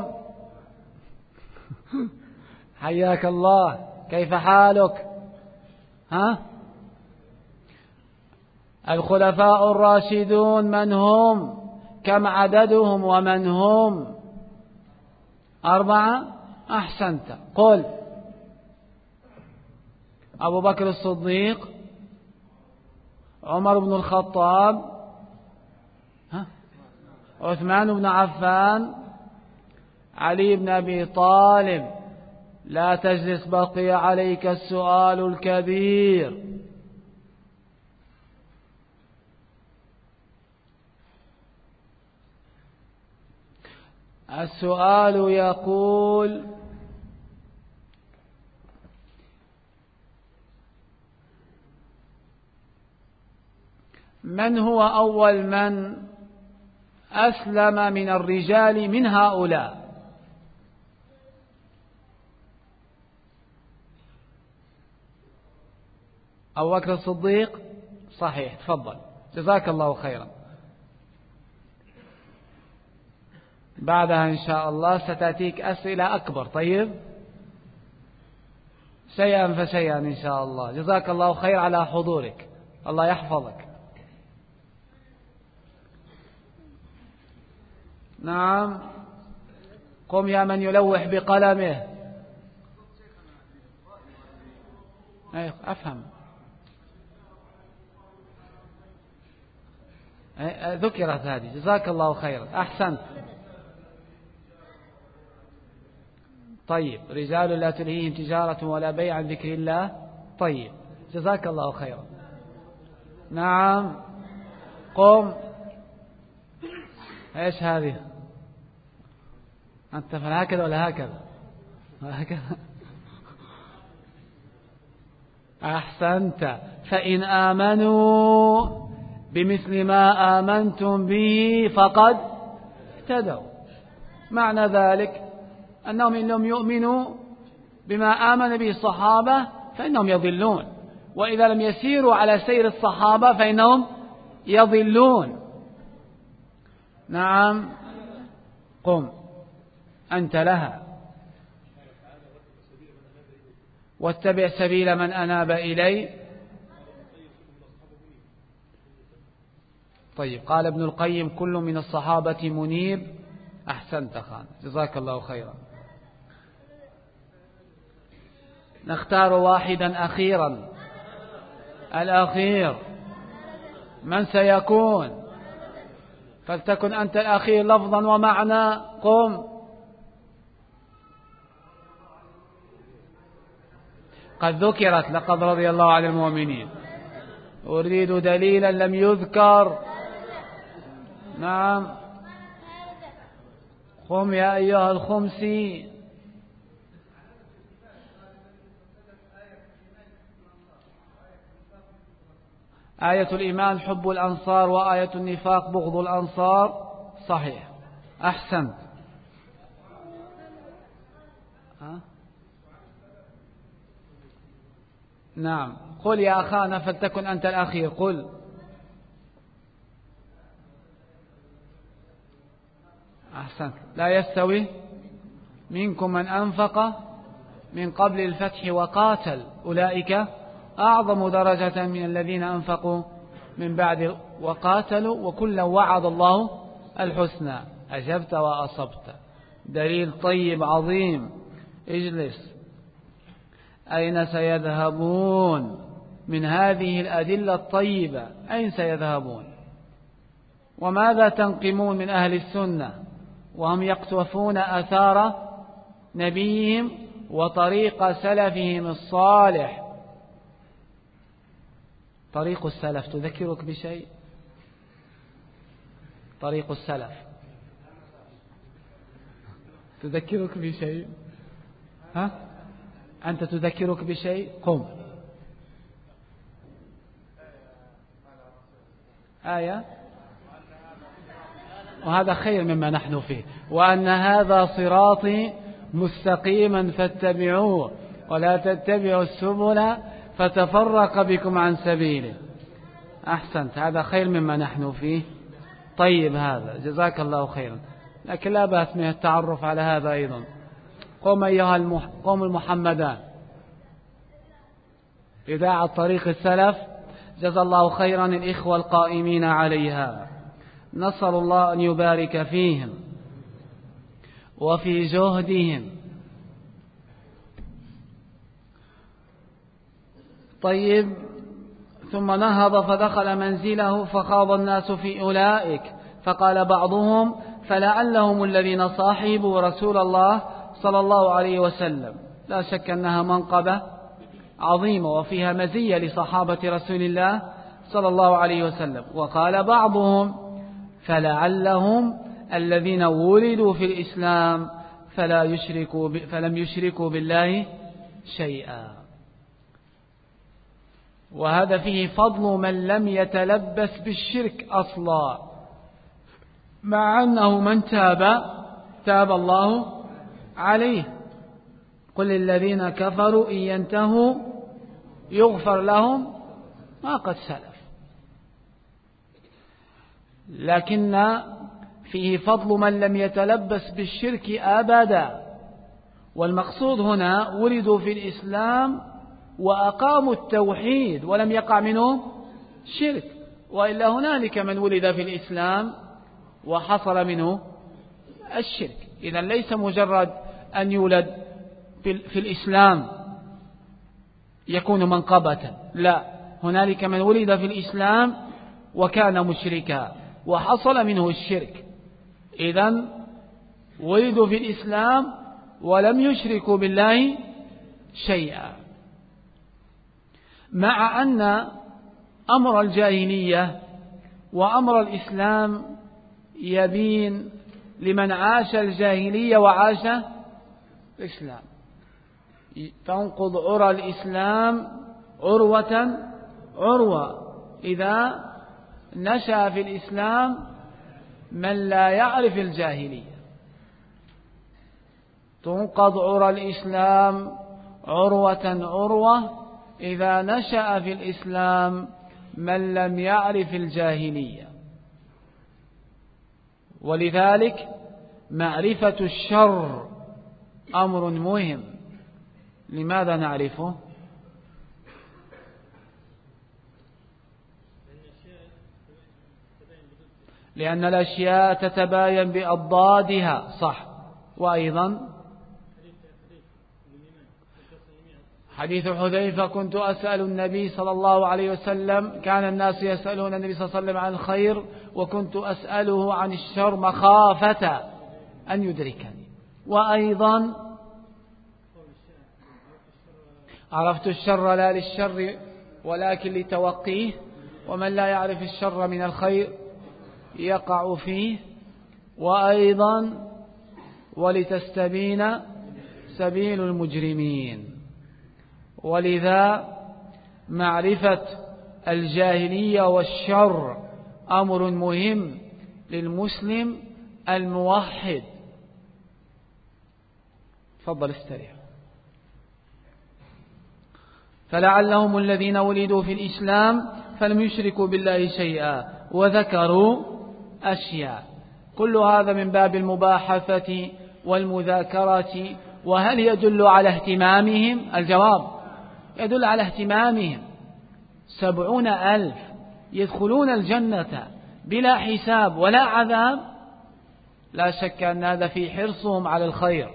حياك الله، كيف حالك؟ ها؟ الخلفاء الراشدون من هم؟ كم عددهم ومن هم؟ أربعة. أحسنت، قل. أبو بكر الصديق، عمر بن الخطاب، ها؟ عثمان بن عفان، علي بن أبي طالب. لا تجلس، بقي عليك السؤال الكبير. السؤال يقول: من هو أول من أسلم من الرجال من هؤلاء؟ أبو بكر الصديق، صحيح، تفضل، جزاك الله خيرا. بعدها إن شاء الله ستأتيك أسئلة أكبر. طيب، شيئا فشيئا إن شاء الله. جزاك الله خير على حضورك، الله يحفظك. نعم، قم يا من يلوح بقلمه. أيه، أفهم. أيه، ذكرت هذه، جزاك الله خيرا، أحسنت. طيب. رجال لا تلهيهم تجارة ولا بيع عن ذكر الله. طيب، جزاك الله خيرا. نعم، قم. ايش هذه؟ أنت هكذا ولا هكذا؟ هكذا. أحسنت. فإن آمنوا بمثل ما آمنتم به فقد اهتدوا. معنى ذلك أنهم إن لم يؤمنوا بما آمن به الصحابة فإنهم يضلون، وإذا لم يسيروا على سير الصحابة فإنهم يضلون. نعم، قم أنت لها. واتبع سبيل من أناب إلي. طيب، قال ابن القيم كل من الصحابة منيب. أحسنت خان، جزاك الله خيرا. نختار واحدا أخيرا. الأخير من سيكون؟ فلتكن أنت الأخير لفظا ومعنى. قم. قد ذكرت لقد رضي الله عن المؤمنين. أريد دليلا لم يذكر. نعم، قم يا أيها الخمسي. آية الإيمان حب الأنصار، وآية النفاق بغض الأنصار. صحيح، أحسنت. ها؟ نعم، قل يا أخانا فلتكن أنت الأخير. قل. أحسنت. لا يستوي منكم من أنفق من قبل الفتح وقاتل أولئك أعظم درجة من الذين أنفقوا من بعد وقاتلوا وكلا وعد الله الحسنى. أجبت وأصبت. دليل طيب عظيم. اجلس. أين سيذهبون من هذه الأدلة الطيبة؟ أين سيذهبون؟ وماذا تنقمون من أهل السنة وهم يقتفون آثار نبيهم وطريق سلفهم الصالح؟ طريق السلف تذكرك بشيء؟ طريق السلف تذكرك بشيء؟ ها؟ أنت تذكرك بشيء؟ قم. آية. وهذا خير مما نحن فيه. وأن هذا صراطي مستقيما فاتبعوه ولا تتبعوا السبل فتفرق بكم عن سبيله. أحسنت، هذا خير مما نحن فيه. طيب، هذا جزاك الله خيرا، لكن لا بأس من التعرف على هذا أيضا. قم أيها المح... قم المحمدان. إذاعة طريق السلف جزا الله خيرا الإخوة القائمين عليها. نسأل الله أن يبارك فيهم وفي جهدهم. طيب، ثم نهض فدخل منزله فخاض الناس في أولئك، فقال بعضهم فلعلهم الذين صاحبوا رسول الله صلى الله عليه وسلم. لا شك أنها منقبة عظيمة وفيها مزية لصحابة رسول الله صلى الله عليه وسلم. وقال بعضهم فلعلهم الذين ولدوا في الإسلام فلا يشركوا ب... فلم يشركوا بالله شيئا. وهذا فيه فضل من لم يتلبس بالشرك أصلا، مع أنه من تاب تاب الله عليه. قل للذين كفروا إن ينتهوا يغفر لهم ما قد سلف. لكن فيه فضل من لم يتلبس بالشرك أبدا. والمقصود هنا ولدوا في الإسلام وأقاموا التوحيد ولم يقع منهم شرك، وإلا هنالك من ولد في الإسلام وحصل منه الشرك. إذن ليس مجرد أن يولد في الإسلام يكون منقبة، لا، هنالك من ولد في الإسلام وكان مشركا وحصل منه الشرك. إذن ولدوا في الإسلام ولم يشركوا بالله شيئا، مع أن أمر الجاهلية وأمر الإسلام يبين لمن عاش الجاهلية وعاش الإسلام. تنقض عرى الإسلام عروة عروة إذا نشأ في الإسلام من لا يعرف الجاهلية. تنقض عرى الإسلام عروة عروة إذا نشأ في الإسلام من لم يعرف الجاهلية. ولذلك معرفة الشر أمر مهم. لماذا نعرفه؟ لأن الأشياء تتباين بأضدادها، صح. وأيضا حديث حذيفة: كنت أسأل النبي صلى الله عليه وسلم، كان الناس يسألون النبي صلى الله عليه وسلم عن الخير وكنت أسأله عن الشر مخافة أن يدركني. وأيضا عرفت الشر لا للشر ولكن لتوقيه، ومن لا يعرف الشر من الخير يقع فيه. وأيضا ولتستبين سبيل المجرمين. ولذا معرفة الجاهلية والشر أمر مهم للمسلم الموحد. تفضل استريح. فلعلهم الذين ولدوا في الإسلام فلم يشركوا بالله شيئا وذكروا أشياء. كل هذا من باب المباحثة والمذاكرة. وهل يدل على اهتمامهم؟ الجواب يدل على اهتمامهم. سبعون ألف يدخلون الجنة بلا حساب ولا عذاب، لا شك أن هذا في حرصهم على الخير.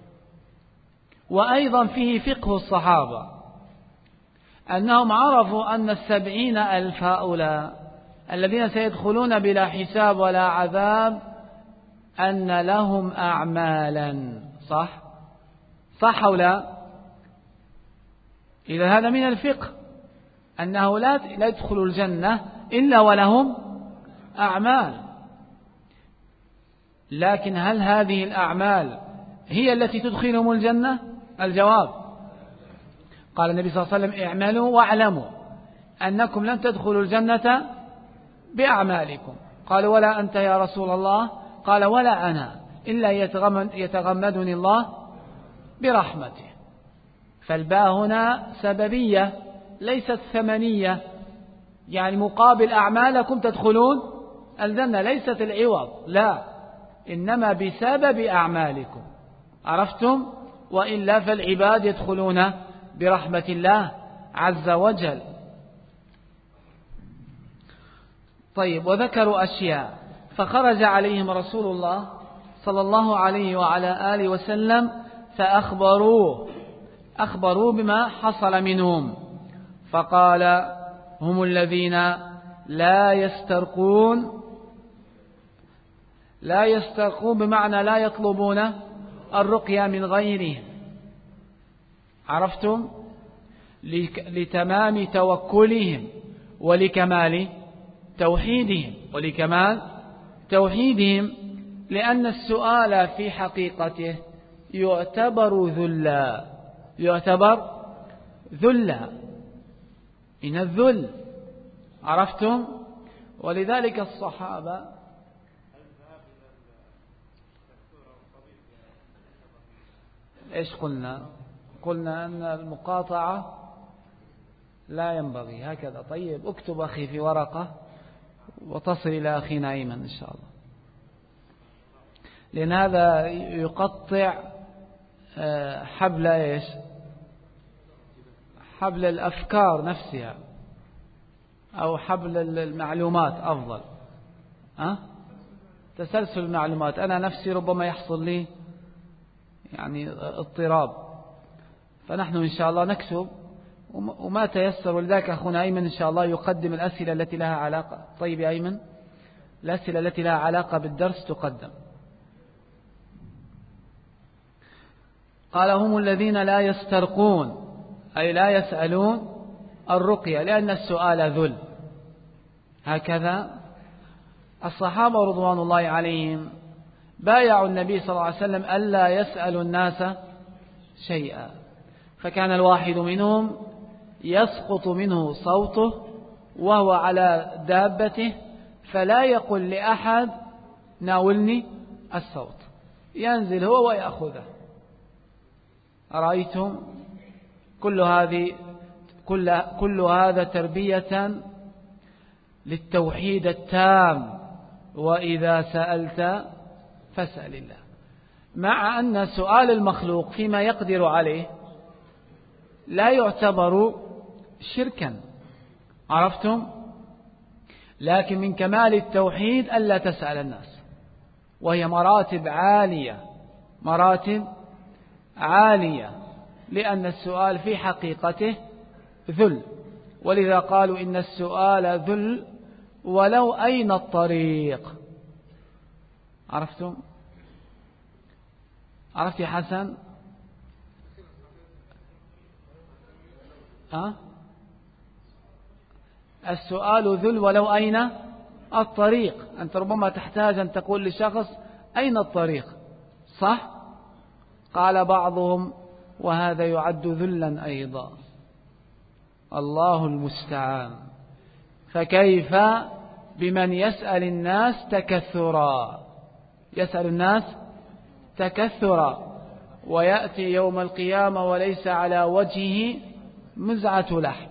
وأيضا فيه فقه الصحابة، أنهم عرفوا أن السبعين ألف هؤلاء الذين سيدخلون بلا حساب ولا عذاب أن لهم أعمالا، صح؟ صح أو لا؟ إذا هذا من الفقه أنه لا يدخل الجنة إلا ولهم أعمال. لكن هل هذه الأعمال هي التي تدخلهم الجنة؟ الجواب قال النبي صلى الله عليه وسلم: اعملوا واعلموا أنكم لن تدخلوا الجنة بأعمالكم. قالوا: ولا أنت يا رسول الله؟ قال: ولا أنا إلا يتغمدني الله برحمته. فالباء هنا سببية ليست ثمنية، يعني مقابل أعمالكم تدخلون الجنة، ليست العوض، لا، إنما بسبب أعمالكم. عرفتم؟ وإلا فالعباد يدخلون برحمة الله عز وجل. طيب، وذكروا أشياء فخرج عليهم رسول الله صلى الله عليه وعلى آله وسلم فأخبروه أخبروا بما حصل منهم، فقال: هم الذين لا يسترقون. لا يسترقون بمعنى لا يطلبون الرقية من غيرهم. عرفتم؟ لتمام توكلهم ولكمال توحيدهم ولكمال توحيدهم لأن السؤال في حقيقته يعتبر ذلا يعتبر ذلا من الذل. عرفتم؟ ولذلك الصحابة إيش قلنا؟ قلنا أن المقاطعة لا ينبغي هكذا. طيب، اكتب أخي في ورقة وتصل إلى أخينا أيمن إن شاء الله، لأن هذا يقطع حبل إيش؟ حبل الأفكار نفسها، أو حبل المعلومات أفضل. أه؟ تسلسل المعلومات. أنا نفسي ربما يحصل لي يعني اضطراب، فنحن إن شاء الله نكتب وما تيسر. ولذلك أخونا أيمن إن شاء الله يقدم الأسئلة التي لها علاقة. طيب يا أيمن، الأسئلة التي لها علاقة بالدرس تقدم. قال هم الذين لا يسترقون أي لا يسألون الرقية لأن السؤال ذل. هكذا الصحابة رضوان الله عليهم بايعوا النبي صلى الله عليه وسلم ألا يسألوا الناس شيئا، فكان الواحد منهم يسقط منه صوته وهو على دابته فلا يقل لأحد ناولني الصوت، ينزل هو ويأخذه. أرأيتم كل هذه كل, كل هذا تربية للتوحيد التام. وإذا سألت فاسأل الله، مع أن سؤال المخلوق فيما يقدر عليه لا يعتبر شركا، عرفتم؟ لكن من كمال التوحيد ألا تسأل الناس، وهي مراتب عالية مراتب عالية لأن السؤال في حقيقته ذل، ولذا قالوا إن السؤال ذل ولو أين الطريق. عرفتم؟ عرفت يا حسن؟ أه؟ السؤال ذل ولو أين الطريق. أنت ربما تحتاج أن تقول لشخص أين الطريق، صح؟ قال بعضهم وهذا يعد ذلا أيضا، الله المستعان. فكيف بمن يسأل الناس تكثرا، يسأل الناس تكثرا ويأتي يوم القيامة وليس على وجهه مزعة لحم.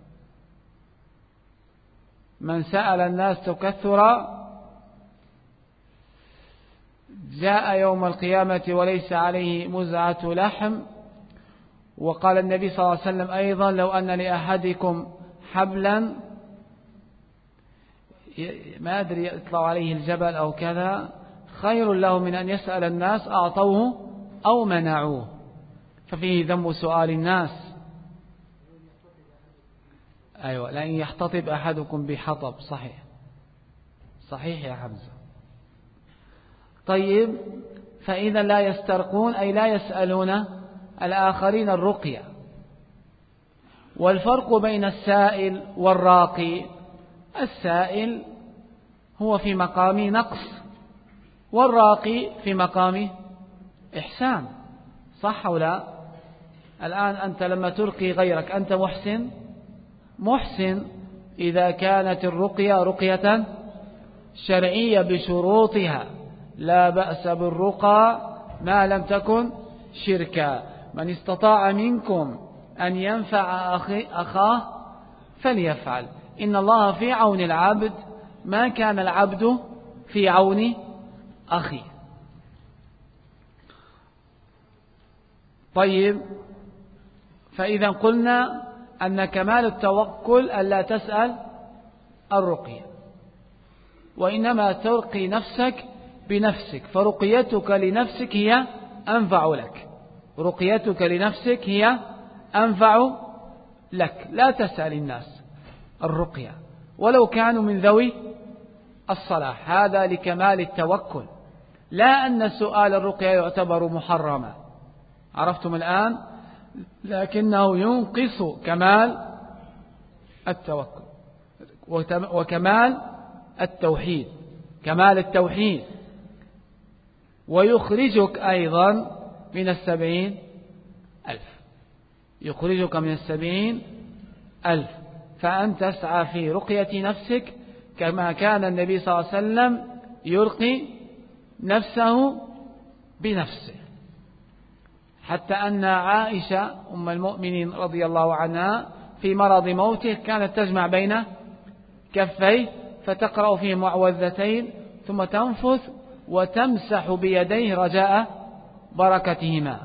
من سأل الناس تكثرا جاء يوم القيامة وليس عليه مزعة لحم. وقال النبي صلى الله عليه وسلم أيضا لو أن لأحدكم حبلا ما أدري يطلع عليه الجبل أو كذا خير له من أن يسأل الناس أعطوه أو منعوه، ففيه ذم سؤال الناس. أيوة، لأن يحتطب أحدكم بحطب، صحيح صحيح يا حمزة. طيب، فإذا لا يسترقون أي لا يسألون الآخرين الرقية. والفرق بين السائل والراقي، السائل هو في مقام نقص والراقي في مقام إحسان، صح أو لا؟ الآن أنت لما ترقي غيرك أنت محسن محسن إذا كانت الرقية رقية شرعية بشروطها، لا بأس بالرقى ما لم تكن شركا. من استطاع منكم أن ينفع أخي أخاه فليفعل، إن الله في عون العبد ما كان العبد في عون أخيه. طيب، فإذا قلنا أن كمال التوكل ألا تسأل الرقية، وإنما ترقي نفسك بنفسك، فرقيتك لنفسك هي أنفع لك، رقيتك لنفسك هي أنفع لك. لا تسأل الناس الرقية ولو كانوا من ذوي الصلاح، هذا لكمال التوكل، لا أن سؤال الرقية يعتبر محرما. عرفتم الآن؟ لكنه ينقص كمال التوكل وكمال التوحيد، كمال التوحيد، ويخرجك أيضا من السبعين ألف، يخرجك من السبعين ألف. فأنت تسعى في رقية نفسك كما كان النبي صلى الله عليه وسلم يرقي نفسه بنفسه، حتى أن عائشة أم المؤمنين رضي الله عنها في مرض موته كانت تجمع بين كفيه فتقرأ فيه معوذتين ثم تنفث وتمسح بيديه رجاء بركتهما.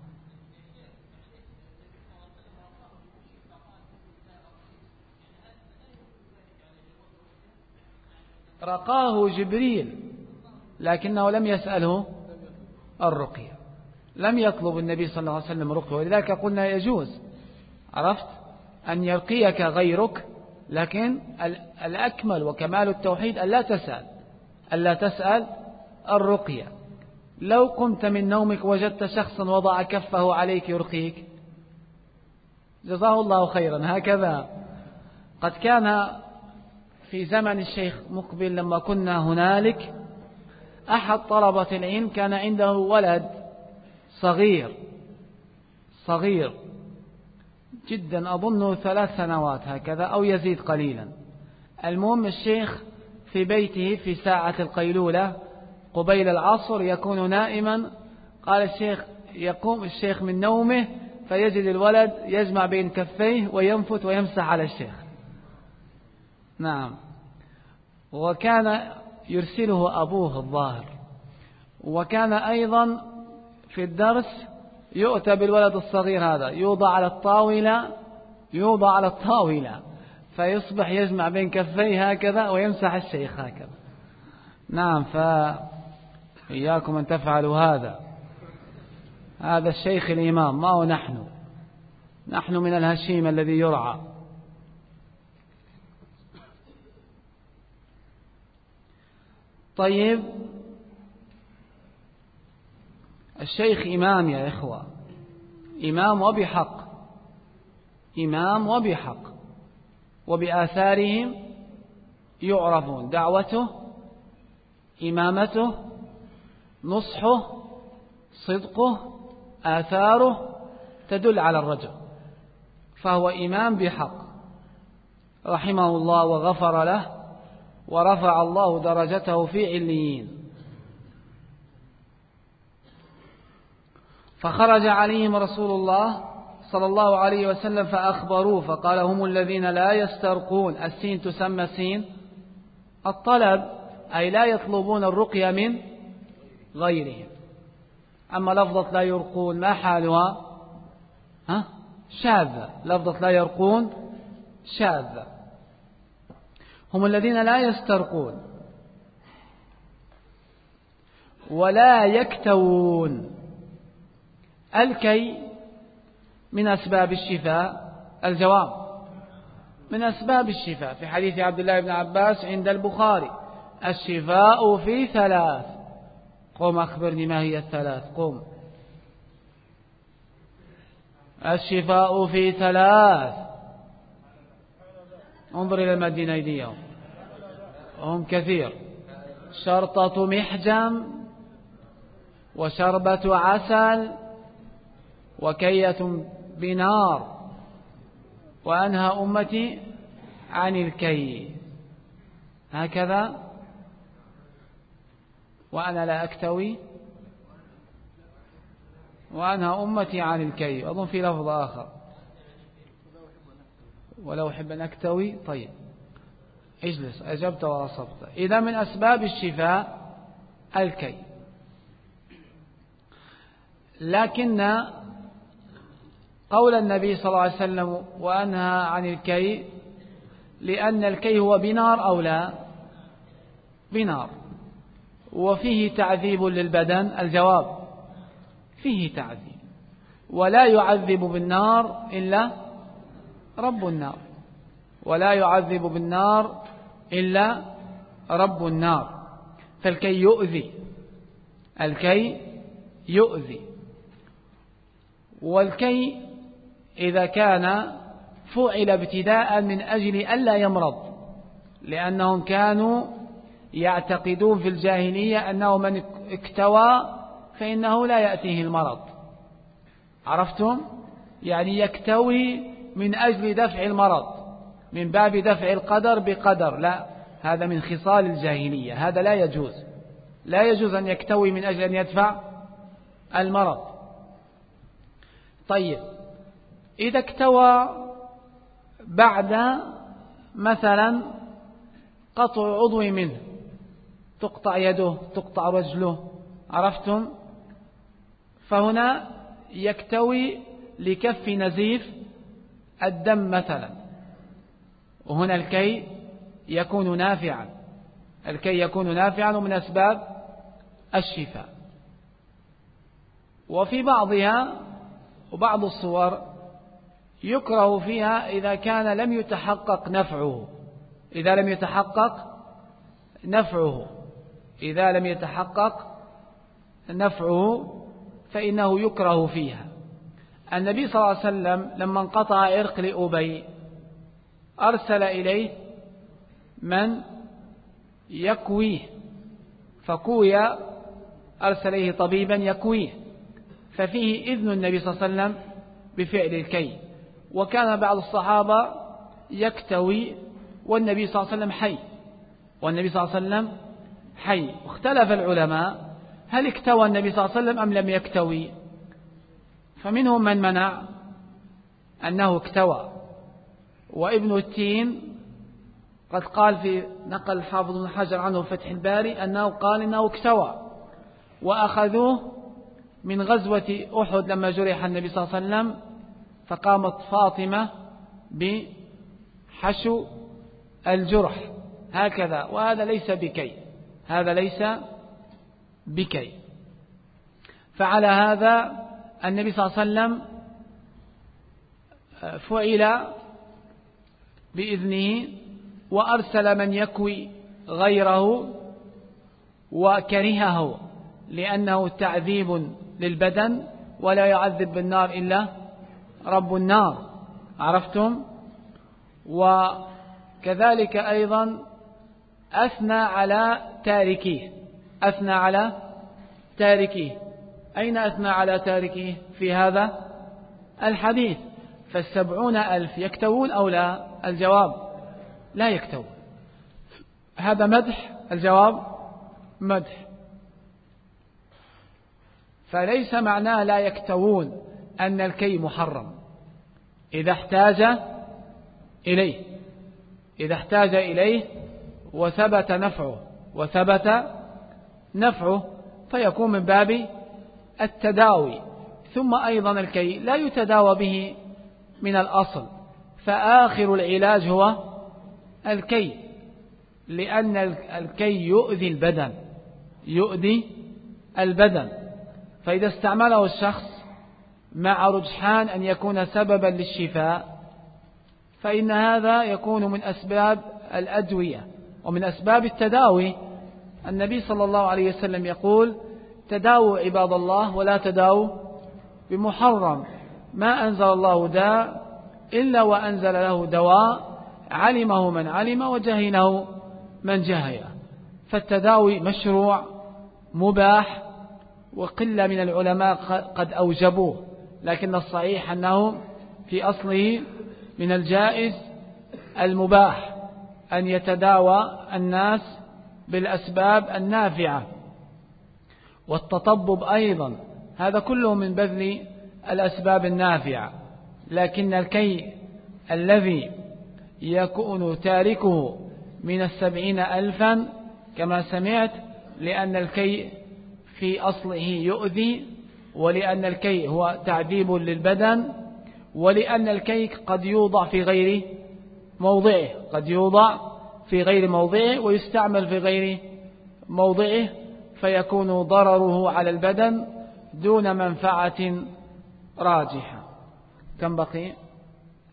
رقاه جبريل لكنه لم يسأله الرقية، لم يطلب النبي صلى الله عليه وسلم رقية، ولذلك قلنا يجوز، عرفت، أن يرقيك غيرك، لكن الأكمل وكمال التوحيد ألا تسأل ألا تسأل الرقية. لو قمت من نومك وجدت شخصا وضع كفه عليك يرقيك، جزاه الله خيرا. هكذا قد كان في زمن الشيخ مقبل لما كنا هنالك أحد طلبة العلم كان عنده ولد صغير صغير جدا، أظنه ثلاث سنوات هكذا أو يزيد قليلا. المهم الشيخ في بيته في ساعة القيلولة قبيل العصر يكون نائما. قال الشيخ يقوم الشيخ من نومه فيجد الولد يجمع بين كفيه وينفث ويمسح على الشيخ. نعم. وكان يرسله أبوه الظاهر. وكان أيضا في الدرس يؤتى بالولد الصغير هذا يوضع على الطاولة يوضع على الطاولة فيصبح يجمع بين كفيه هكذا ويمسح الشيخ هكذا. نعم. فإياكم أن تفعلوا هذا. هذا الشيخ الإمام، ما هو نحن نحن من الهشيم الذي يرعى. طيب، الشيخ إمام يا إخوة، إمام وبحق، إمام وبحق، وبآثارهم يعرفون. دعوته، إمامته، نصحه، صدقه، آثاره تدل على الرجل، فهو إمام بحق رحمه الله وغفر له ورفع الله درجته في عليين. فخرج عليهم رسول الله صلى الله عليه وسلم فأخبروه فقال هم الذين لا يسترقون. السين تسمى سين الطلب، أي لا يطلبون الرقية من غيرهم. أما لفظة لا يرقون ما حالها؟ ها؟ شاذة. لفظة لا يرقون شاذة. هم الذين لا يسترقون ولا يكتوون. الكي من أسباب الشفاء. الجواب من أسباب الشفاء في حديث عبد الله بن عباس عند البخاري: الشفاء في ثلاث. قم أخبرني ما هي الثلاث. قم. الشفاء في ثلاث. انظر إلى المدينة أيديهم، هم كثير: شرطة محجم، وشربة عسل، وكية بنار، وأنهى أمتي عن الكي. هكذا. وأنا لا أكتوي وأنهى أمتي عن الكي. أظن في لفظ آخر: ولو أحب أن أكتوي. طيب، اجلس. أجبت وأصبت. إذا من أسباب الشفاء الكي. لكن قول النبي صلى الله عليه وسلم وأنهى عن الكي لأن الكي هو بنار أو لا؟ بنار، وفيه تعذيب للبدن. الجواب: فيه تعذيب، ولا يعذب بالنار إلا رب النار، ولا يعذب بالنار إلا رب النار. فالكي يؤذي، الكي يؤذي. والكي إذا كان فعل ابتداء من أجل ألا يمرض، لأنهم كانوا يعتقدون في الجاهلية أنه من اكتوى فإنه لا يأتيه المرض. عرفتم؟ يعني يكتوي من أجل دفع المرض، من باب دفع القدر بقدر. لا، هذا من خصال الجاهلية، هذا لا يجوز. لا يجوز أن يكتوي من أجل أن يدفع المرض. طيب، إذا اكتوى بعد مثلا قطع عضو منه، تقطع يده، تقطع رجله، عرفتم؟ فهنا يكتوي لكف نزيف الدم مثلا، وهنا الكي يكون نافعا، الكي يكون نافعا ومن أسباب الشفاء. وفي بعضها وبعض الصور يكره فيها إذا كان لم يتحقق نفعه، إذا لم يتحقق نفعه إذا لم يتحقق نفعه فإنه يكره فيها. النبي صلى الله عليه وسلم لما انقطع عرق لأبي أرسل إليه من يكويه، فكوي، أرسل إليه طبيبا يكويه، ففيه إذن النبي صلى الله عليه وسلم بفعل الكي. وكان بعض الصحابة يكتوي والنبي صلى الله عليه وسلم حي والنبي صلى الله عليه وسلم حي واختلف العلماء هل اكتوى النبي صلى الله عليه وسلم أم لم يكتوي، فمنهم من منع أنه اكتوى، وابن التين قد قال في نقل الحافظ بن حجر عنه فتح الباري أنه قال إنه اكتوى، وأخذوه من غزوة أحد لما جرح النبي صلى الله عليه وسلم، فقامت فاطمة بحشو الجرح هكذا، وهذا ليس بكي، هذا ليس بكي. فعلى هذا النبي صلى الله عليه وسلم فعل بإذنه وأرسل من يكوي غيره وكرهه لأنه تعذيب للبدن، ولا يعذب بالنار إلا رب النار، عرفتم؟ وكذلك أيضا أثنى على تاركيه، أثنى على تاركيه. أين أثنى على تاركيه في هذا الحديث؟ فالسبعون ألف يكتوون أو لا؟ الجواب لا يكتوون. هذا مدح، الجواب مدح. فليس معناه لا يكتوون أن الكي محرم إذا احتاج إليه، إذا احتاج إليه وثبت نفعه وثبت نفعه فيكون من باب التداوي. ثم أيضا الكي لا يتداوى به من الأصل، فآخر العلاج هو الكي، لأن الكي يؤذي البدن، يؤذي البدن. فإذا استعمله الشخص مع رجحان أن يكون سببا للشفاء فإن هذا يكون من أسباب الأدوية ومن أسباب التداوي. النبي صلى الله عليه وسلم يقول: تداووا عباد الله ولا تداووا بمحرم، ما أنزل الله داء إلا وأنزل له دواء، علمه من علم وجهله من جهل. فالتداوي مشروع مباح، وقلة من العلماء قد أوجبوه، لكن الصحيح أنه في أصله من الجائز المباح أن يتداوى الناس بالأسباب النافعة. والتطبب أيضا هذا كله من بذل الأسباب النافعة، لكن الكي الذي يكون تاركه من السبعين ألفا كما سمعت، لأن الكي في أصله يؤذي، ولأن الكي هو تعذيب للبدن، ولأن الكي قد يوضع في غير موضعه، قد يوضع في غير موضعه ويستعمل في غير موضعه، فيكون ضرره على البدن دون منفعة راجحة. كم بقي؟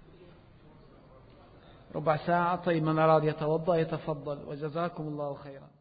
ربع ساعة. طيب، من أراد يتوضأ يتفضل، وجزاكم الله خيرا.